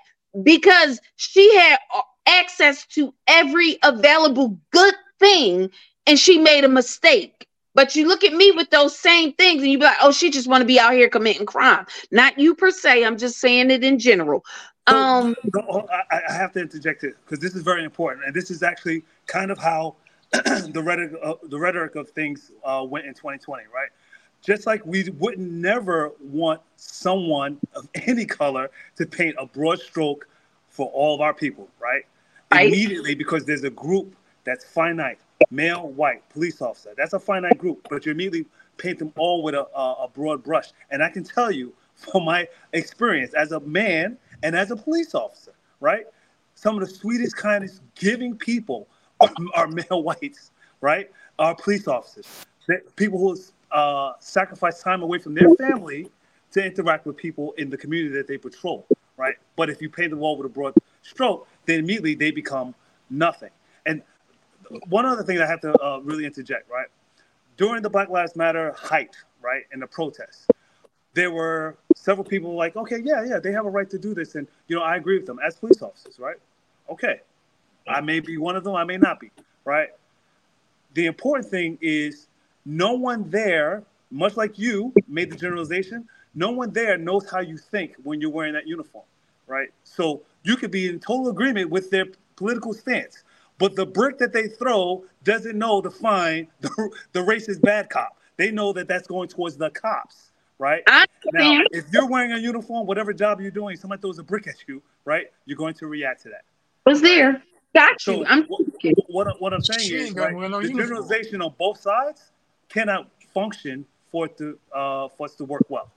access to every available good thing, and she made a mistake. But you look at me with those same things and you be like, oh, she just want to be out here committing crime. Not you per se. I'm just saying it in general. I have to interject it because this is very important. And this is actually kind of how the rhetoric of things went in 2020, right? Just like we would never want someone of any color to paint a broad stroke for all of our people, right? Immediately, because there's a group that's finite. Male, white, police officer. That's a finite group, but you immediately paint them all with a broad brush. And I can tell you from my experience as a man and as a police officer, right? Some of the sweetest, kindest, giving people are male whites, right? Are police officers, people who sacrifice time away from their family to interact with people in the community that they patrol, right? But if you paint the wall with a broad stroke, then immediately they become nothing. And one other thing I have to really interject, right? During the Black Lives Matter height, right, and the protests, there were several people like, okay, yeah, they have a right to do this. And, I agree with them as police officers, right? Okay. I may be one of them, I may not be, right? The important thing is no one there, much like you made the generalization, no one there knows how you think when you're wearing that uniform, right? So you could be in total agreement with their political stance, but the brick that they throw doesn't know to find the racist bad cop. They know that that's going towards the cops, right? Now, if you're wearing a uniform, whatever job you're doing, somebody throws a brick at you, right? You're going to react to that. Was there? Got you. So what I'm saying is, right, the generalization on both sides cannot function for us to work well.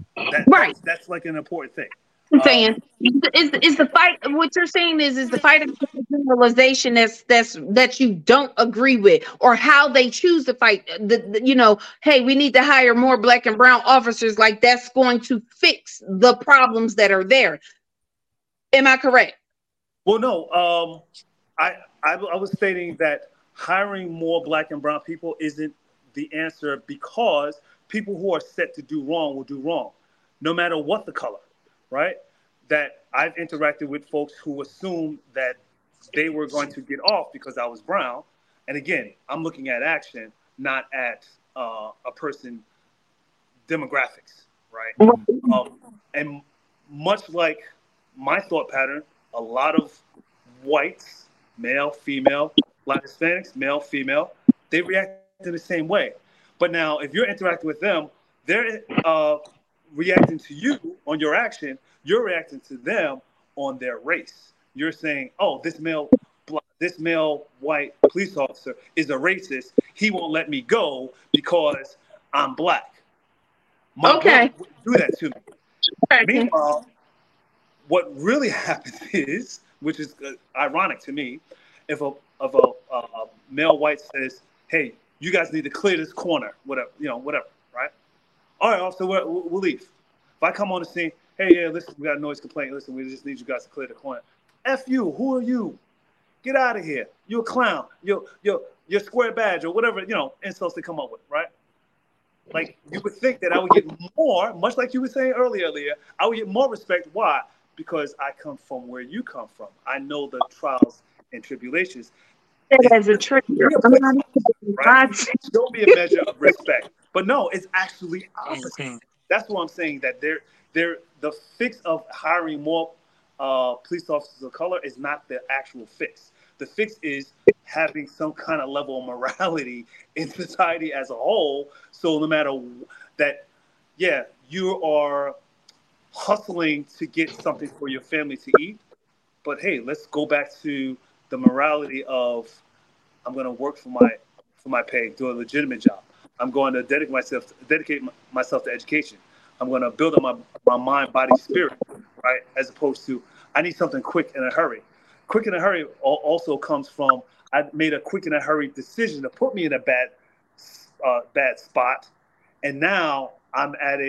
That's like an important thing. I'm saying is the fight. What you're saying is the fight against the generalization that you don't agree with, or how they choose to fight. Hey, we need to hire more Black and brown officers. Like that's going to fix the problems that are there. Am I correct? Well, no. I was stating that hiring more Black and brown people isn't the answer, because people who are set to do wrong will do wrong, no matter what the color, right? That I've interacted with folks who assumed that they were going to get off because I was brown. And again, I'm looking at action, not at a person demographics, right? And much like my thought pattern, a lot of whites, male, female, a lot of Hispanics, male, female, they react in the same way. But now, if you're interacting with them, they're reacting to you on your action. You're reacting to them on their race. You're saying, "Oh, this male white police officer is a racist. He won't let me go because I'm Black." My brother would do that to me. Meanwhile, what really happens is, which is ironic to me, if a male white says, "Hey, you guys need to clear this corner," whatever, right? All right, officer, we'll leave. If I come on the scene, "Hey, yeah, listen, we got a noise complaint. Listen, we just need you guys to clear the corner." F you, who are you? Get out of here. You're a clown. You're square badge or whatever, insults they come up with, right? Like, you would think that I would get more, much like you were saying earlier, Leah, I would get more respect. Why? Because I come from where you come from. I know the trials and tribulations. As a trigger, right? Show me a measure of respect. But no, it's actually opposite. That's what I'm saying, that the fix of hiring more police officers of color is not the actual fix. The fix is having some kind of level of morality in society as a whole. So no matter that, yeah, you are hustling to get something for your family to eat, but hey, let's go back to the morality of, I'm going to work for my pay, do a legitimate job. I'm going to dedicate myself to education. I'm going to build up my mind, body, spirit, right? As opposed to, I need something quick in a hurry. Quick in a hurry also comes from, I made a quick in a hurry decision to put me in a bad spot, and now I'm at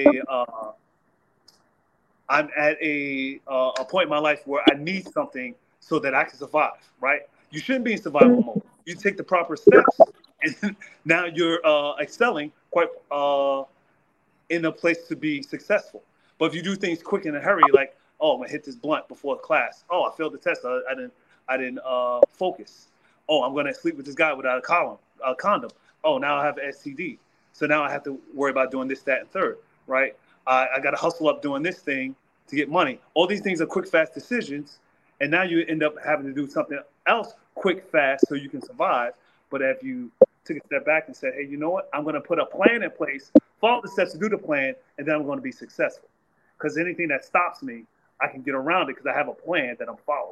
a point in my life where I need something so that I can survive, right? You shouldn't be in survival mode. You take the proper steps, and now you're excelling quite in a place to be successful. But if you do things quick in a hurry, like, oh, I'm gonna hit this blunt before class. Oh, I failed the test. I didn't focus. Oh, I'm gonna sleep with this guy without a condom. Oh, now I have an STD. So now I have to worry about doing this, that, and third, right? I got to hustle up doing this thing to get money. All these things are quick, fast decisions, and now you end up having to do something else quick, fast, so you can survive. But if you took a step back and said, hey, you know what? I'm going to put a plan in place, follow the steps to do the plan, and then I'm going to be successful. Because anything that stops me, I can get around it because I have a plan that I'm following.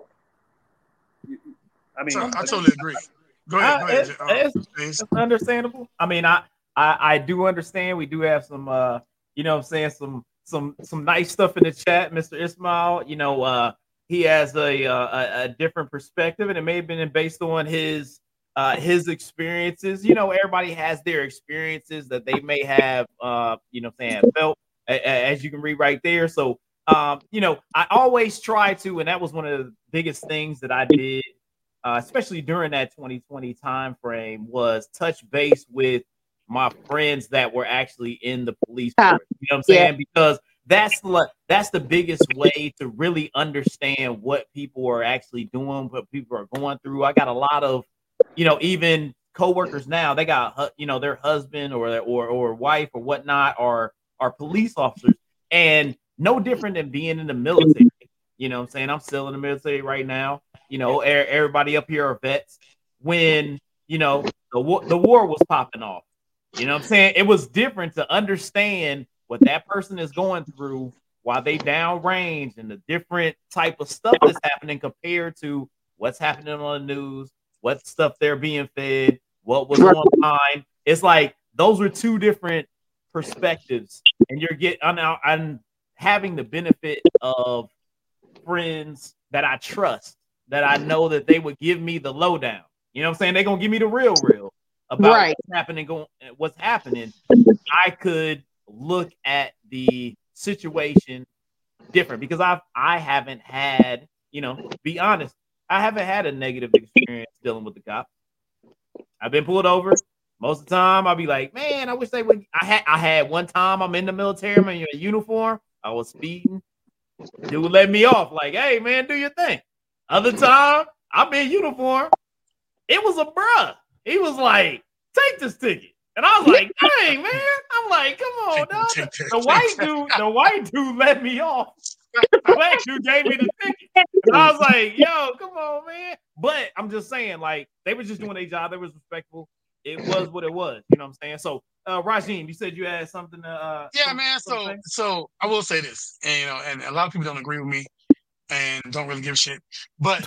I mean, I totally agree. Go ahead. It's understandable. I mean, I do understand. We do have some, you know what I'm saying, some nice stuff in the chat. Mr. Ismail, you know, he has a different perspective, and it may have been based on his his experiences. You know, everybody has their experiences that they may have, you know, felt, as you can read right there. So, you know, I always try to, and that was one of the biggest things that I did, especially during that 2020 time frame, was touch base with my friends that were actually in the police force. You know what I'm saying? Because that's the biggest way to really understand what people are actually doing, what people are going through. I got a lot of, you know, even coworkers now, they got, you know, their husband or wife or whatnot are police officers, and no different than being in the military. You know what I'm saying? I'm still in the military right now. You know, everybody up here are vets. When, you know, the war was popping off, you know what I'm saying? It was different to understand what that person is going through while they downrange, and the different type of stuff that's happening compared to what's happening on the news, what stuff they're being fed, what was online. It's like those were two different perspectives, and I'm having the benefit of friends that I trust, that I know that they would give me the lowdown. You know what I'm saying? They're gonna give me the real about what's happening. I could look at the situation different because I haven't had, you know, be honest, I haven't had a negative experience dealing with the cops. I've been pulled over. Most of the time I'll be like, man, I wish they would. I had one time I'm in the military, I'm in a uniform, I was speeding. Dude let me off, like, hey man, do your thing. Other time I'm in uniform. It was a bruh. He was like, take this ticket. And I was like, dang, man. I'm like, come on, dog. The white dude let me off. The black dude gave me the ticket. And I was like, yo, come on, man. But I'm just saying, like, they were just doing their job. They was respectful. It was what it was. You know what I'm saying? So, Rajim, you said you had something to yeah, man. So I will say this, and you know, and a lot of people don't agree with me and don't really give a shit. But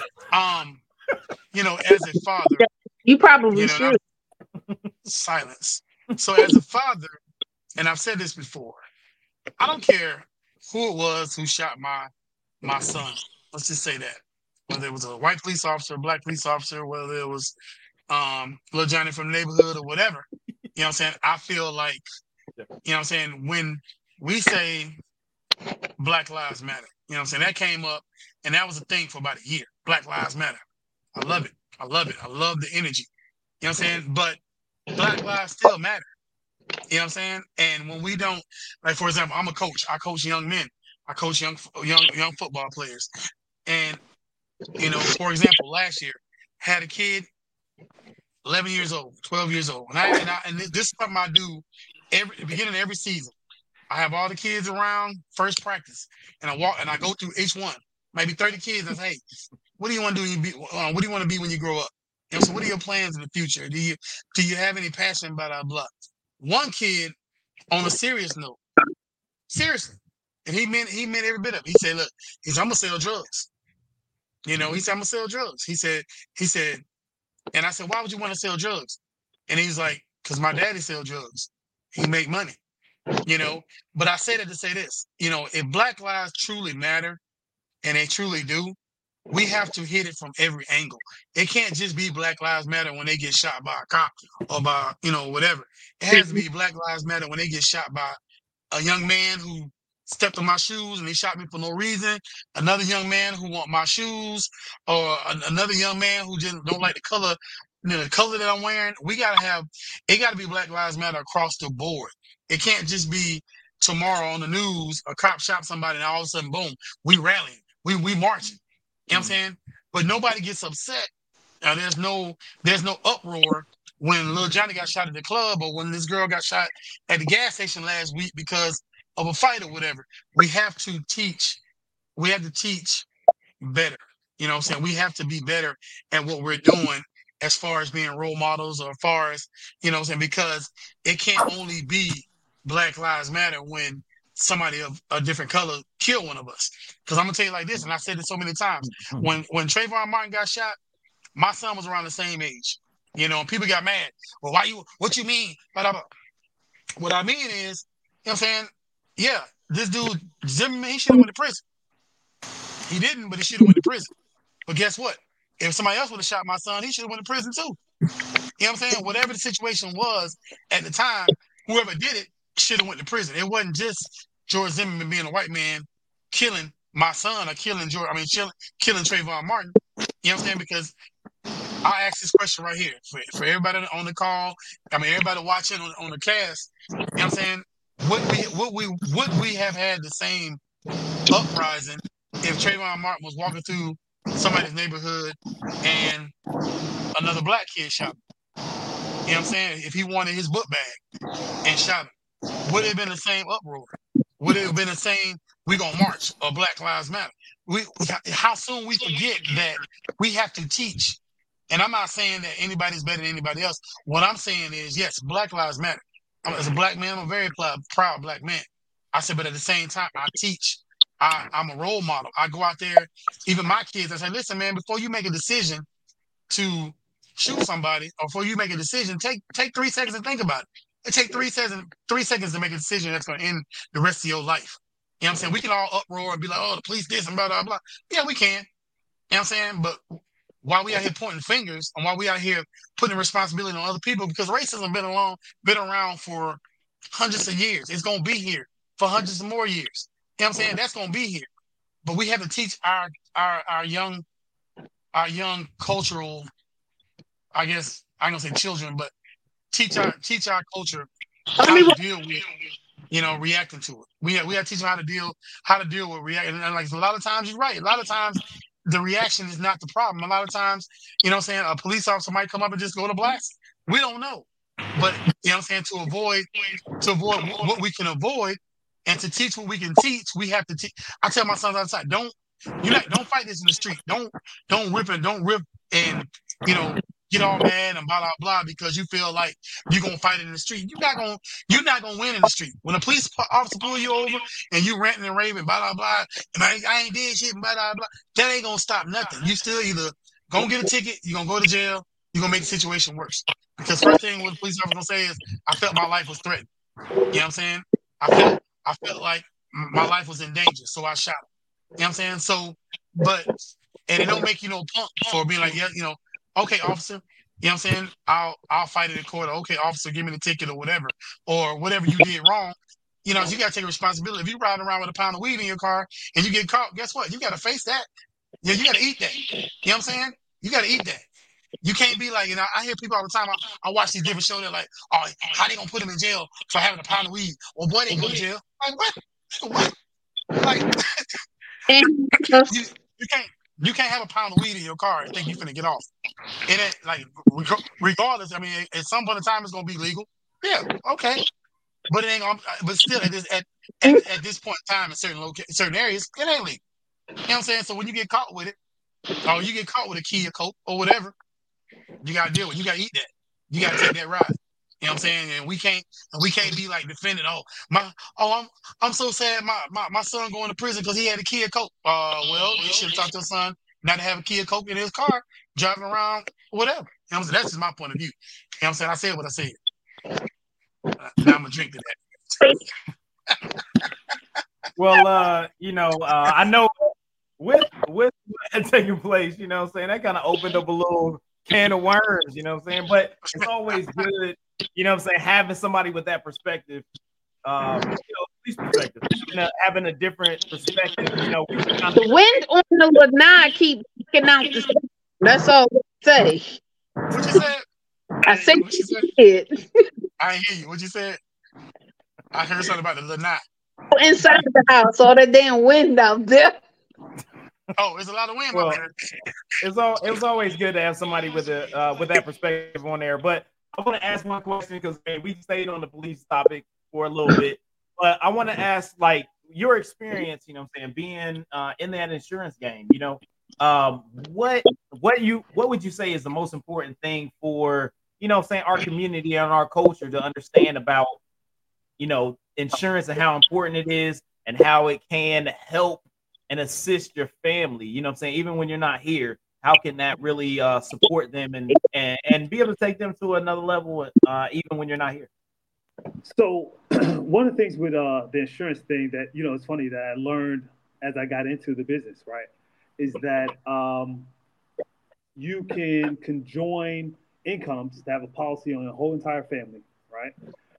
you know, as a father, you probably should. Silence. So as a father, and I've said this before, I don't care who it was who shot my son. Let's just say that. Whether it was a white police officer, a black police officer, whether it was little Johnny from the neighborhood or whatever. You know what I'm saying? I feel like, you know what I'm saying, when we say Black Lives Matter, you know what I'm saying, that came up and that was a thing for about a year. Black Lives Matter. I love it. I love it. I love the energy. You know what I'm saying? But Black lives still matter. You know what I'm saying? And when we don't, like, for example, I'm a coach. I coach young men. I coach young football players. And, you know, for example, last year, had a kid, 11 years old, 12 years old. And this is something I do at the beginning of every season. I have all the kids around first practice, and I go through each one, maybe 30 kids, and say, hey, what do you want to do? What do you want to be when you grow up? You know, so what are your plans in the future? Do you have any passion about blah? One kid, on a serious note, seriously, and he meant every bit of it. He said, look, I'm gonna sell drugs. You know, he said, I'm gonna sell drugs. He said, and I said, why would you want to sell drugs? And he's like, because my daddy sell drugs. He make money. You know, but I say that to say this, you know, if Black lives truly matter, and they truly do, we have to hit it from every angle. It can't just be Black Lives Matter when they get shot by a cop or by, you know, whatever. It has to be Black Lives Matter when they get shot by a young man who stepped on my shoes and he shot me for no reason. Another young man who want my shoes, or another young man who just don't like the color, you know, the color that I'm wearing. It got to be Black Lives Matter across the board. It can't just be tomorrow on the news, a cop shot somebody and all of a sudden, boom, we rallying, we marching. You know what I'm saying? But nobody gets upset. There's no uproar when little Johnny got shot at the club, or when this girl got shot at the gas station last week because of a fight or whatever. We have to teach better. You know what I'm saying? We have to be better at what we're doing as far as being role models, or as far as, you know what I'm saying? Because it can't only be Black Lives Matter when somebody of a different color kill one of us. Because I'm gonna tell you like this, and I said it so many times. When Trayvon Martin got shot, my son was around the same age. You know, and people got mad. Well, what you mean? What I mean is, you know what I'm saying? Yeah, this dude, Zimmerman, he should have went to prison. He didn't, but he should have went to prison. But guess what? If somebody else would have shot my son, he should have went to prison too. You know what I'm saying? Whatever the situation was at the time, whoever did it should have went to prison. It wasn't just George Zimmerman being a white man killing my son or killing killing Trayvon Martin. You know what I'm saying? Because I ask this question right here for everybody on the call. I mean, everybody watching on the cast. You know what I'm saying? Would we have had the same uprising if Trayvon Martin was walking through somebody's neighborhood and another black kid shot him? You know what I'm saying? If he wanted his book bag and shot him, would it have been the same uproar? Would it have been the same, we gonna march or Black Lives Matter? How soon we forget that we have to teach. And I'm not saying that anybody's better than anybody else. What I'm saying is, yes, Black Lives Matter. As a black man, I'm a very proud black man. I said, but at the same time, I teach. I'm a role model. I go out there, even my kids, I say, listen, man, before you make a decision to shoot somebody, or before you make a decision, take 3 seconds and think about it. It takes 3 seconds to make a decision that's going to end the rest of your life. You know what I'm saying? We can all uproar and be like, oh, the police this and blah, blah, blah. Yeah, we can. You know what I'm saying? But while we out here pointing fingers and while we out here putting responsibility on other people, because racism been around for hundreds of years. It's going to be here for hundreds of more years. You know what I'm saying? That's going to be here. But we have to teach our young cultural, I guess, I'm going to say children, but teach our culture how to deal with, reacting to it. We have to teach them how to deal with reacting. And like a lot of times, you're right. A lot of times the reaction is not the problem. A lot of times, you know what I'm saying, a police officer might come up and just go to blast. We don't know. But you know what I'm saying, to avoid what we can avoid and to teach what we can teach, we have to teach. I tell my sons all the time, don't fight this in the street. Don't rip and get all mad and blah blah blah because you feel like you're gonna fight it in the street. You're not gonna win in the street. When a police officer pull you over and you ranting and raving, blah blah blah, and I ain't did shit, blah blah blah, that ain't gonna stop nothing. You still either gonna get a ticket, you're gonna go to jail, you're gonna make the situation worse. Because first thing what the police officer gonna say is, I felt my life was threatened. You know what I'm saying? I felt like my life was in danger, so I shot him. You know what I'm saying? So, and it don't make you no punk for being like, yeah, okay, officer, you know what I'm saying? I'll fight it in court. Okay, officer, give me the ticket or whatever you did wrong. You gotta take responsibility. If you're riding around with a pound of weed in your car and you get caught, guess what? You gotta face that. Yeah, you gotta eat that. You know what I'm saying? You gotta eat that. You can't be like, I hear people all the time. I watch these different shows. They're like, oh, how they gonna put him in jail for having a pound of weed? Well, boy, they go to jail. Like what? What? Like you can't have a pound of weed in your car and think you're finna get off. It ain't like regardless. I mean, at some point in time, it's gonna be legal. Yeah, okay, but it ain't gonna. But still, at this point in time, in certain areas, it ain't legal. You know what I'm saying? So when you get caught with it, or you get caught with a key or coke or whatever, you gotta deal with it. You gotta eat that. You gotta take that ride. You know what I'm saying? And we can't be like defending. I'm so sad. My son going to prison because he had a key or coke. Well, you should have taught your son not to have a key or coke in his car, driving around, whatever. You know what I'm saying? That's just my point of view. You know what I'm saying? I said what I said. Now I'm gonna drink to that. Well, I know with that taking place, you know what I'm saying, that kind of opened up a little can of worms, you know what I'm saying? But it's always good, you know what I'm saying, having somebody with that perspective, police perspective, having a different perspective, the wind on the lanai keep kicking out the. That's all I say. What you said? I said it. I didn't hear you. What you said? I heard something about the lanai. Inside the house, all that damn wind out there. Oh, there's a lot of wind out there. It was always good to have somebody with that perspective on there. But I want to ask one question because we stayed on the police topic for a little bit. But I want to ask, like, your experience, you know what I'm saying, being in that insurance game, what would you say is the most important thing for, you know what I'm saying, our community and our culture to understand about, insurance and how important it is and how it can help and assist your family, you know what I'm saying, even when you're not here, how can that really support them and be able to take them to another level even when you're not here? So one of the things with the insurance thing that, it's funny that I learned as I got into the business, right, is that you can conjoin incomes to have a policy on the whole entire family, right?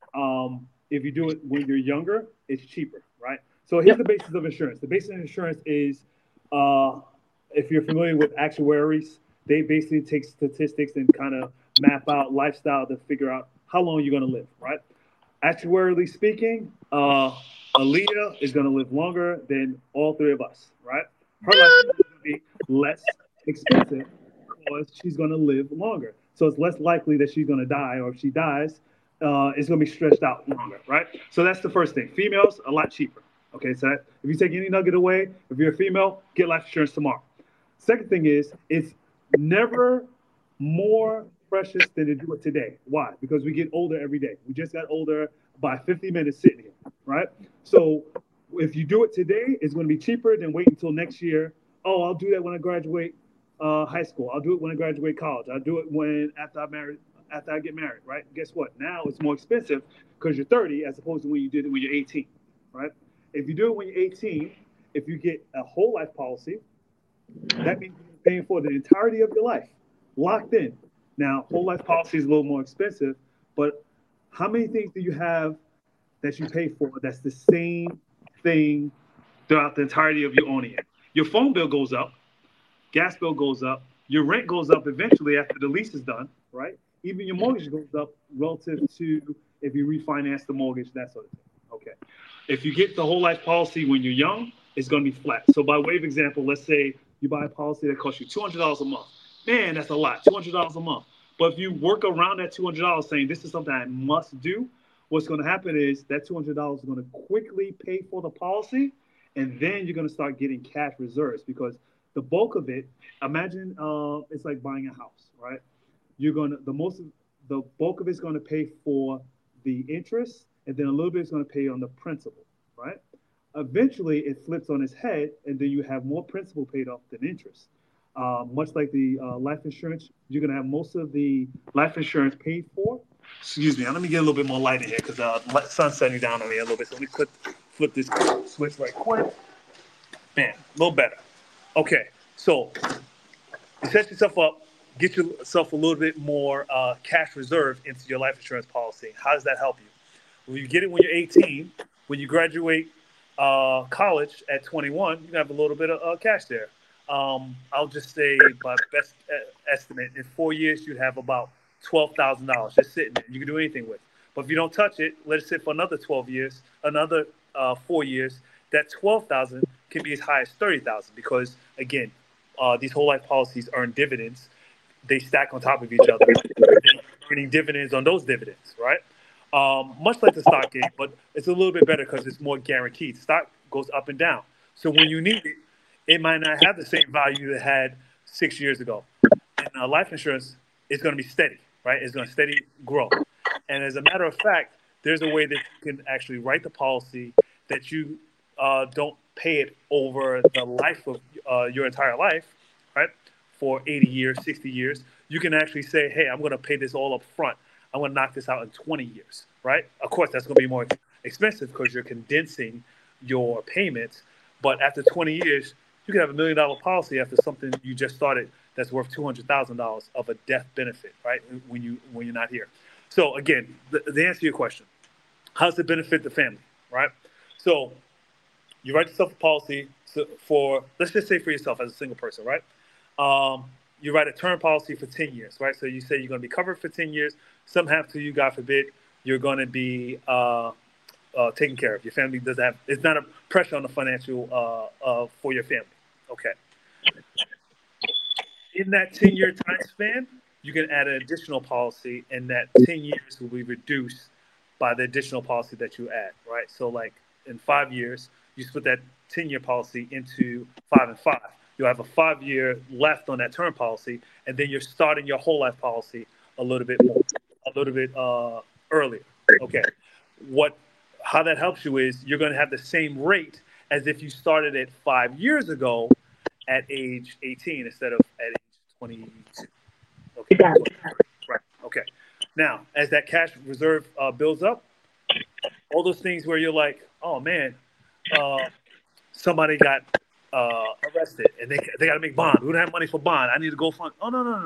If you do it when you're younger, it's cheaper, right? So here's the basis of insurance. The basis of insurance is, uh, if you're familiar with actuaries, they basically take statistics and kind of map out lifestyle to figure out how long you're going to live, right? Actuarially speaking, Aaliyah is going to live longer than all three of us, right? Her life is going to be less expensive because she's going to live longer. So it's less likely that she's going to die, or if she dies, it's going to be stretched out longer, right? So that's the first thing. Females, a lot cheaper. Okay, so that, if you take any nugget away, if you're a female, get life insurance tomorrow. Second thing is, it's never more precious than to do it today. Why? Because we get older every day. We just got older by 50 minutes sitting here, right? So if you do it today, it's going to be cheaper than wait until next year. Oh, I'll do that when I graduate high school. I'll do it when I graduate college. I'll do it when after I get married, right? Guess what? Now it's more expensive because you're 30 as opposed to when you did it when you're 18, right? If you do it when you're 18, if you get a whole life policy, that means you're paying for the entirety of your life, locked in. Now, whole life policy is a little more expensive, but how many things do you have that you pay for that's the same thing throughout the entirety of you owning it? Your phone bill goes up, gas bill goes up, your rent goes up eventually after the lease is done, right? Even your mortgage goes up relative to if you refinance the mortgage, that sort of thing. Okay. If you get the whole life policy when you're young, it's going to be flat. So by way of example, let's say you buy a policy that costs you $200 a month. Man, that's a lot, $200 a month. But if you work around that $200 saying this is something I must do, what's going to happen is that $200 is going to quickly pay for the policy, and then you're going to start getting cash reserves because the bulk of it, imagine it's like buying a house, right? You're going to, the bulk of it's going to pay for the interest, and then a little bit is going to pay on the principal, right? Eventually, it flips on its head, and then you have more principal paid off than interest. Much like the life insurance, you're going to have most of the life insurance paid for. Excuse me, let me get a little bit more light in here because the sun's setting down on me a little bit. So let me flip this switch right quick. Man, a little better. Okay, so you set yourself up, get yourself a little bit more cash reserve into your life insurance policy. How does that help you? Well, you get it when you're 18. When you graduate college at 21, you have a little bit of cash there. I'll just say by best estimate, in 4 years, you'd have about $12,000 just sitting there. You can do anything with. But if you don't touch it, let it sit for another 12 years, another 4 years, that $12,000 can be as high as $30,000 because, again, these whole life policies earn dividends. They stack on top of each other, earning dividends on those dividends, right? Much like the stock game, but it's a little bit better because it's more guaranteed. Stock goes up and down. So when you need it, it might not have the same value it had 6 years ago. And life insurance is going to be steady, right? It's going to steady grow. And as a matter of fact, there's a way that you can actually write the policy that you don't pay it over the life of your entire life, right? For 80 years, 60 years. You can actually say, hey, I'm going to pay this all up front. I'm going to knock this out in 20 years, right? Of course, that's going to be more expensive because you're condensing your payments. But after 20 years, you can have $1 million policy after something you just started that's worth $200,000 of a death benefit, right? When you're not here. So again, the answer to your question, how does it benefit the family, right? So you write yourself a policy for, let's just say for yourself as a single person, right? You write a term policy for 10 years, right? So you say you're going to be covered for 10 years. Something happens to you, God forbid, you're going to be taken care of. Your family doesn't have, it's not a pressure on the financial for your family. Okay. In that 10-year time span, you can add an additional policy, and that 10 years will be reduced by the additional policy that you add, right? So like in 5 years, you split that 10-year policy into 5 and 5. You'll have a 5-year left on that term policy, and then you're starting your whole life policy a little bit earlier. Okay. How that helps you is you're going to have the same rate as if you started it 5 years ago at age 18 instead of at age 22. Okay. Right. Okay. Now, as that cash reserve builds up, all those things where you're like, oh man, somebody got arrested and they got to make bond. We don't have money for bond. I need to go fund. Oh, no.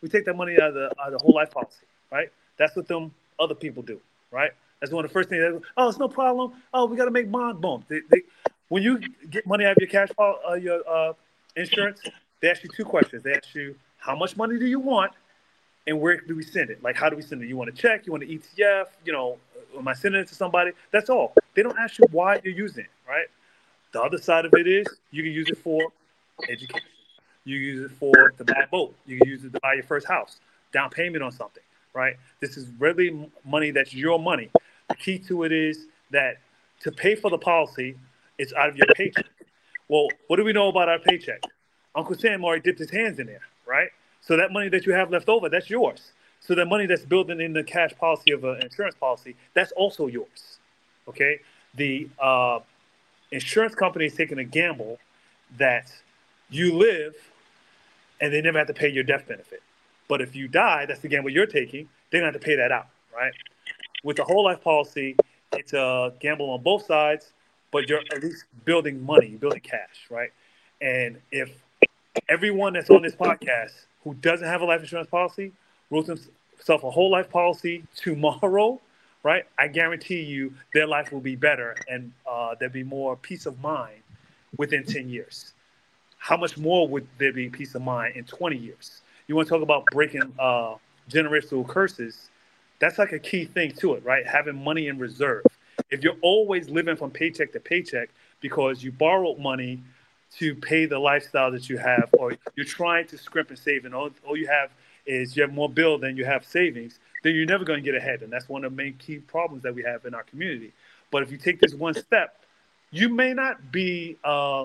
We take that money out of the whole life policy, right? That's what them other people do, right? That's one of the first things. They go, oh, it's no problem. Oh, we got to make bond. Boom. When you get money out of your your insurance, they ask you two questions. They ask you, how much money do you want, and where do we send it? Like, how do we send it? You want a check? You want an ETF? You know, am I sending it to somebody? That's all. They don't ask you why you're using it, right? The other side of it is you can use it for education. You use it to buy a boat. You can use it to buy your first house, down payment on something, right? This is really money that's your money. The key to it is that to pay for the policy, it's out of your paycheck. Well, what do we know about our paycheck? Uncle Sam already dipped his hands in there, right? So that money that you have left over, that's yours. So the money that's building in the cash policy of an insurance policy, that's also yours, okay? The insurance company is taking a gamble that you live and they never have to pay your death benefit. But if you die, that's the gamble you're taking. They're going to have to pay that out, right? With the whole life policy, it's a gamble on both sides, but you're at least building money, building cash, right? And if everyone that's on this podcast who doesn't have a life insurance policy wrote themselves a whole life policy tomorrow, right? I guarantee you their life will be better and there'll be more peace of mind within 10 years. How much more would there be peace of mind in 20 years? You want to talk about breaking generational curses? That's like a key thing to it, right? Having money in reserve. If you're always living from paycheck to paycheck because you borrowed money to pay the lifestyle that you have, or you're trying to scrimp and save, and all you have is you have more bill than you have savings, then you're never going to get ahead. And that's one of the main key problems that we have in our community. But if you take this one step, you may not be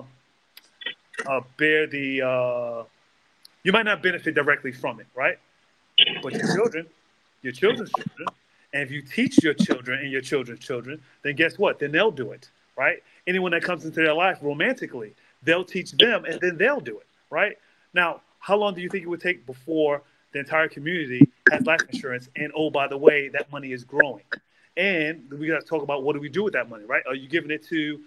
you might not benefit directly from it, right? But your children's children, and if you teach your children and your children's children, then guess what? Then they'll do it, right? Anyone that comes into their life romantically, they'll teach them, and then they'll do it, right? Now, how long do you think it would take before the entire community has life insurance? And oh, by the way, that money is growing. And we got to talk about what do we do with that money, right? Are you giving it to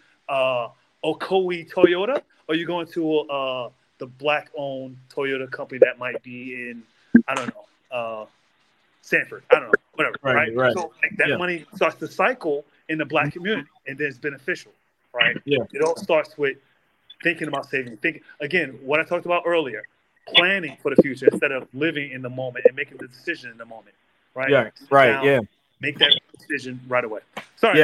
Okoi Toyota? Or are you going to the black-owned Toyota company that might be in, I don't know, Sanford? I don't know, whatever, right? So like, that money starts to cycle in the black community, and then it's beneficial, right? Yeah. It all starts with thinking about saving. Again, what I talked about earlier, planning for the future instead of living in the moment and making the decision in the moment, right? Yeah, right, yeah. Make that decision right away. Sorry,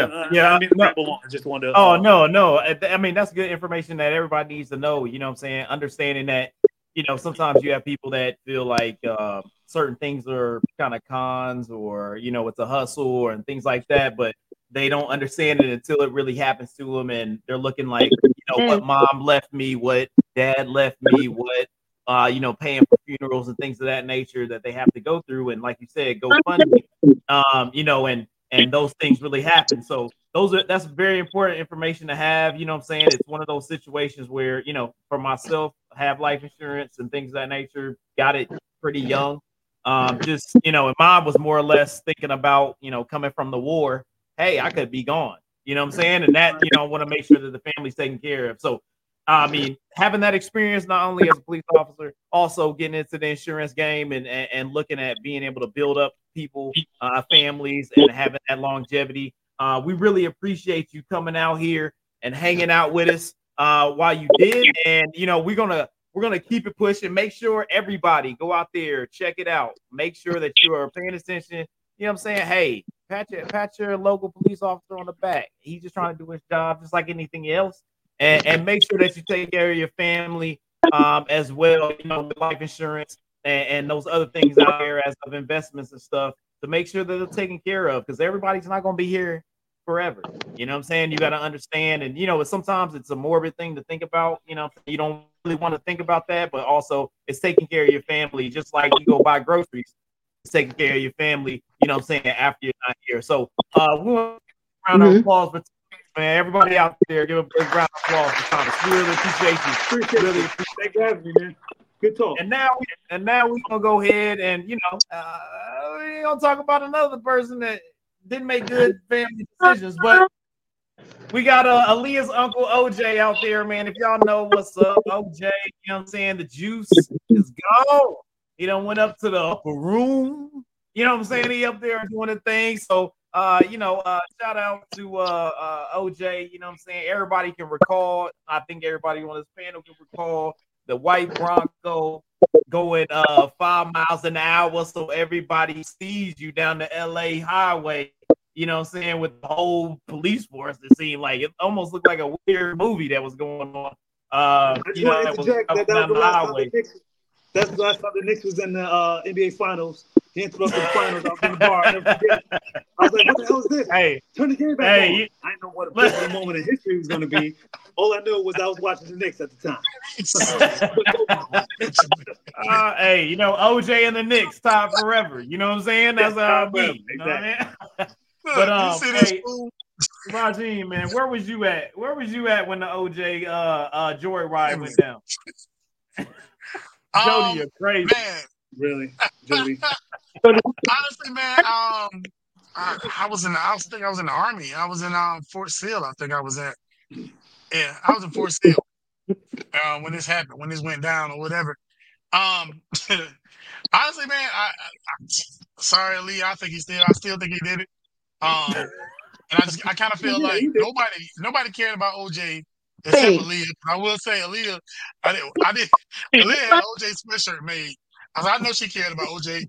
I just wanted to. Oh, no. I mean, that's good information that everybody needs to know. You know what I'm saying? Understanding that, you know, sometimes you have people that feel like certain things are kind of cons, or, you know, it's a hustle and things like that, but they don't understand it until it really happens to them, and they're looking like, you know, what mom left me, what dad left me, what you know, paying for funerals and things of that nature that they have to go through. And like you said, GoFundMe, you know, and those things really happen. So that's very important information to have. You know what I'm saying? It's one of those situations where, you know, for myself, have life insurance and things of that nature, got it pretty young. Just, you know, and mom was more or less thinking about, you know, coming from the war, hey, I could be gone. You know what I'm saying? And that, you know, I want to make sure that the family's taken care of. So, I mean, having that experience, not only as a police officer, also getting into the insurance game and looking at being able to build up people, families, and having that longevity. We really appreciate you coming out here and hanging out with us while you did. And, you know, we're gonna keep it pushing. Make sure everybody go out there, check it out. Make sure that you are paying attention. You know what I'm saying? Hey, pat your local police officer on the back. He's just trying to do his job just like anything else. And make sure that you take care of your family as well, you know, with life insurance and those other things out there as of investments and stuff, to make sure that they're taken care of, because everybody's not going to be here forever. You know what I'm saying? You got to understand. And, you know, sometimes it's a morbid thing to think about. You know, you don't really want to think about that, but also it's taking care of your family, just like you go buy groceries. It's taking care of your family, you know what I'm saying, after you're not here. So we want a round of applause for man, everybody out there, give a big round of applause for Thomas. We really appreciate you. Really appreciate you having me, man. Good talk. And now we gonna go ahead and, you know, we're gonna talk about another person that didn't make good family decisions, but we got Aaliyah's uncle OJ out there, man. If y'all know what's up, OJ, you know what I'm saying? The juice is gone. He done went up to the upper room. You know what I'm saying? He up there doing the thing. So shout out to OJ. You know what I'm saying? Everybody can recall. I think everybody on this panel can recall the white Bronco going 5 miles an hour, so everybody sees you down the LA highway. You know what I'm saying? With the whole police force, it seemed like it almost looked like a weird movie that was going on. That was down the highway. That's the last time the Knicks was in the NBA Finals. He interrupted the finals. I was in the bar. I was like, what the hell is this? Hey, turn the game back on. I didn't know what a pivotal moment in history was going to be. All I knew was I was watching the Knicks at the time. Hey, OJ and the Knicks tied forever. You know what I'm saying? That's how it be. You know what I mean? But hey, Rajim, man, where was you at? Where was you at when the OJ joyride went down? Jody, you're crazy. Man. Really, Jody. Honestly, man, I was in the Army. I was in Fort Sill. I think I was at. Yeah, I was in Fort Sill when this happened, when this went down or whatever. Honestly, man, I sorry, Lee. I still think he did it. And I kind of feel like nobody cared about OJ except Aaliyah. I will say Aaliyah. Aaliyah had OJ sweatshirt made. I know she cared about OJ.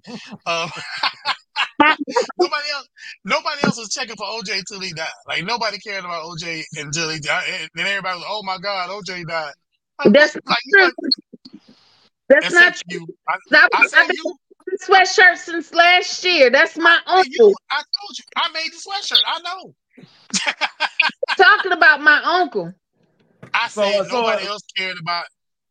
Nobody else was checking for OJ until he died. Like nobody cared about OJ until he died. And then everybody was, "Oh my God, OJ died." That's not true. That's not true. I said you sweatshirt since last year. That's my uncle. I told you, I made the sweatshirt. I know. Talking about my uncle. I said nobody else cared about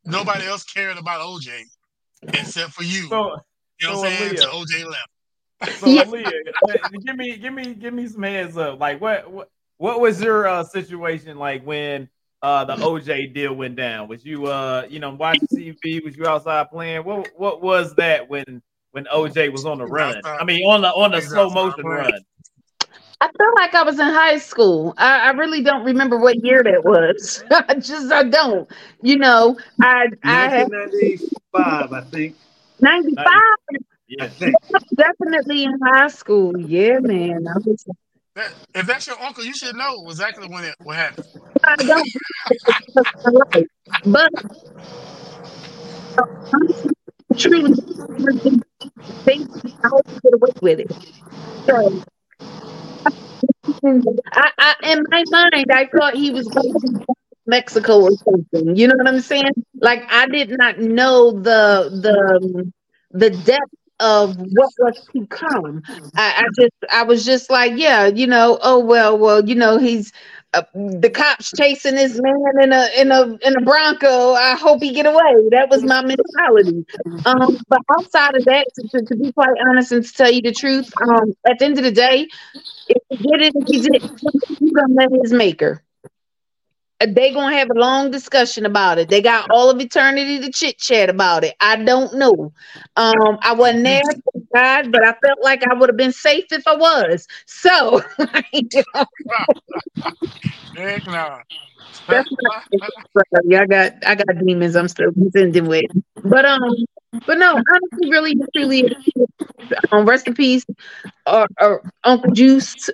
OJ except for you. You know what I'm saying? So OJ left. So Aaliyah, give me some heads up. Like what was your situation like when the OJ deal went down? Was you watching TV? Was you outside playing? What was that when OJ was on the run? I mean on the slow motion run. I felt like I was in high school. I really don't remember what year that was. I don't. I 1995, I think. 95? Yeah. I think. Definitely in high school. Yeah, man. If that's your uncle, you should know exactly what happened. I don't. But truly, they get away with it. So, I in my mind, I thought he was going to Mexico or something. You know what I'm saying? Like I did not know the depth of what was to come. I was just like, yeah, oh well, he's the cops chasing this man in a Bronco. I hope he get away. That was my mentality. But outside of that, to be quite honest and to tell you the truth, at the end of the day, if he did it, he's gonna let his maker. They gonna have a long discussion about it. They got all of eternity to chit chat about it. I don't know. I wasn't there, God, but I felt like I would have been safe if I was. So, Heck no. I got demons. I'm still contending with, but no, honestly, really, truly, rest in peace, or Uncle Juice.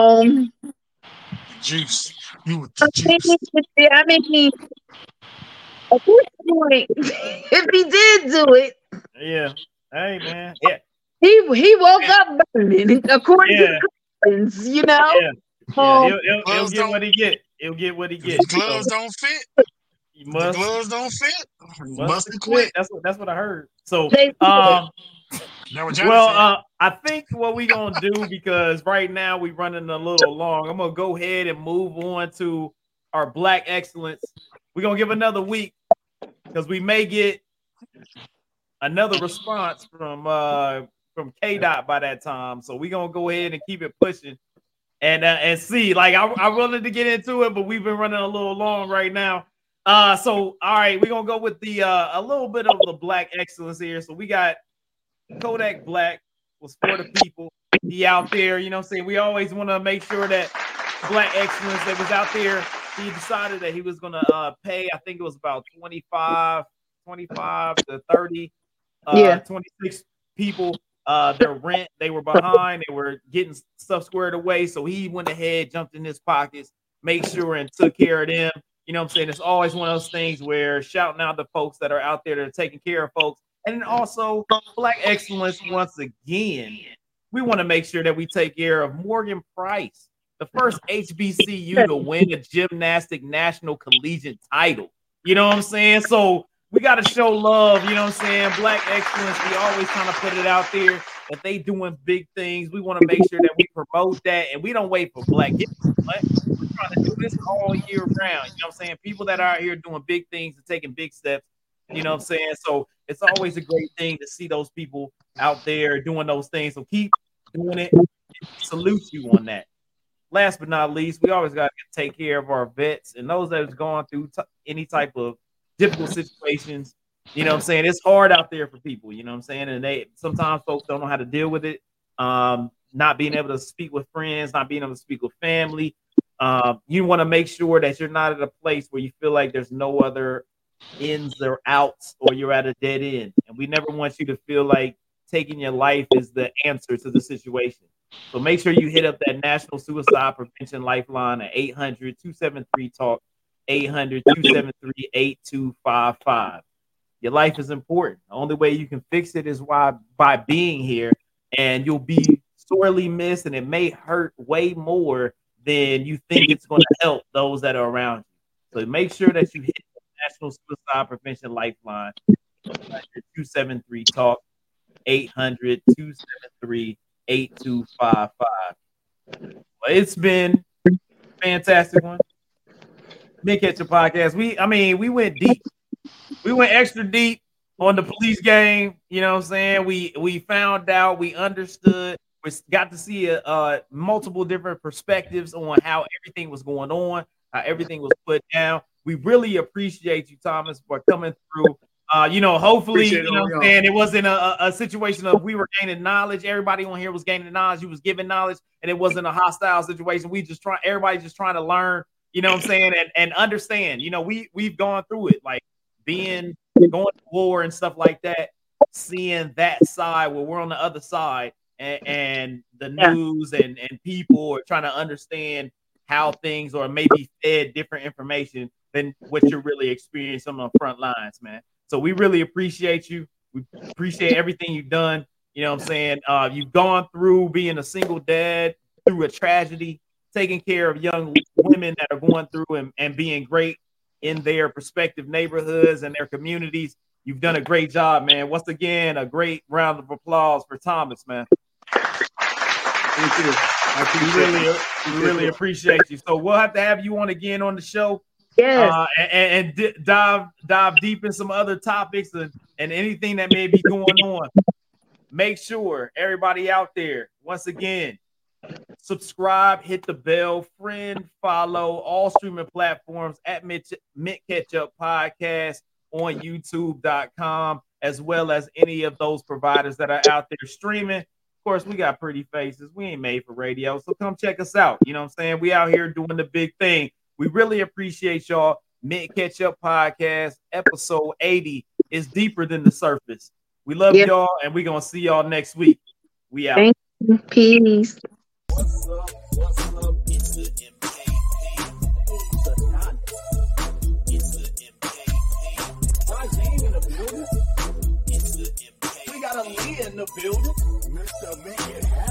Juice. You with the juice. I mean, at this point, if he did do it, yeah, hey man, yeah, he woke up burning, according to the Collins, Yeah, he'll get what he get. He'll get what he gets. Gloves don't fit. Gloves don't fit. Must quit. That's what I heard. So, I think what we gonna do, because right now we running a little long, I'm gonna go ahead and move on to our Black Excellence. We're gonna give another week because we may get another response from K-Dot by that time. So we're gonna go ahead and keep it pushing and see. Like I wanted to get into it, but we've been running a little long right now. So all right, we're gonna go with the a little bit of the Black Excellence here. So we got Kodak Black was for the people. He out there, you know what I'm saying? We always want to make sure that Black Excellence that was out there, he decided that he was going to pay, I think it was about 25 to 30 26 people. Their rent, they were behind. They were getting stuff squared away. So he went ahead, jumped in his pockets, made sure and took care of them. You know what I'm saying? It's always one of those things where shouting out the folks that are out there that are taking care of folks. And then also Black excellence once again. We want to make sure that we take care of Morgan Price, the first HBCU to win a gymnastic national collegiate title. You know what I'm saying? So we got to show love. You know what I'm saying? Black excellence. We always kind of put it out there that they doing big things. We want to make sure that we promote that, and we don't wait for Black. We're trying to do this all year round. You know what I'm saying? People that are out here doing big things and taking big steps. You know what I'm saying? So it's always a great thing to see those people out there doing those things. So keep doing it. Salute you on that. Last but not least, we always got to take care of our vets and those that have gone through any type of difficult situations. You know what I'm saying? It's hard out there for people, you know what I'm saying? And sometimes folks don't know how to deal with it. Not being able to speak with friends, not being able to speak with family. You want to make sure that you're not at a place where you feel like there's no other ins or outs, or you're at a dead end. And we never want you to feel like taking your life is the answer to the situation. So make sure you hit up that National Suicide Prevention Lifeline at 800-273-TALK, 800-273-8255. Your life is important. The only way you can fix it is by being here, and you'll be sorely missed, and it may hurt way more than you think it's going to help those that are around you. So make sure that you hit the National Suicide Prevention Lifeline, 273-TALK, 800-273-8255. Well, it's been a fantastic one. Mid Catch Up Podcast. We went deep. We went extra deep on the police game. You know what I'm saying? We found out, we understood, we got to see multiple different perspectives on how everything was going on, how everything was put down. We really appreciate you, Thomas, for coming through. Hopefully, you know what I'm saying, it wasn't a situation of we were gaining knowledge. Everybody on here was gaining knowledge. You was giving knowledge, and it wasn't a hostile situation. Everybody's just trying to learn, you know what I'm saying, and understand. You know, we've gone through it, like going to war and stuff like that, seeing that side where we're on the other side, and the news and people are trying to understand how things are maybe fed different information than what you're really experiencing on the front lines, man. So we really appreciate you. We appreciate everything you've done. You know what I'm saying? You've gone through being a single dad, through a tragedy, taking care of young women that are going through and being great in their respective neighborhoods and their communities. You've done a great job, man. Once again, a great round of applause for Thomas, man. Thank you. We really appreciate you. So we'll have to have you on again on the show. Yes. And dive deep in some other topics and anything that may be going on. Make sure everybody out there, once again, subscribe, hit the bell, friend, follow all streaming platforms at Mid Catch Up Podcast on YouTube.com, as well as any of those providers that are out there streaming. Of course, we got pretty faces. We ain't made for radio, so come check us out. You know what I'm saying? We out here doing the big thing. We really appreciate y'all. Mid Catch Up Podcast, episode 80 is deeper than the surface. We love y'all, and we're going to see y'all next week. We out. Thank you. Peace. What's up? It's the MKP. It's the MKP. Why Jane in the building? It's the MKP. We got a Lee in the building. Mr. Make It Happen.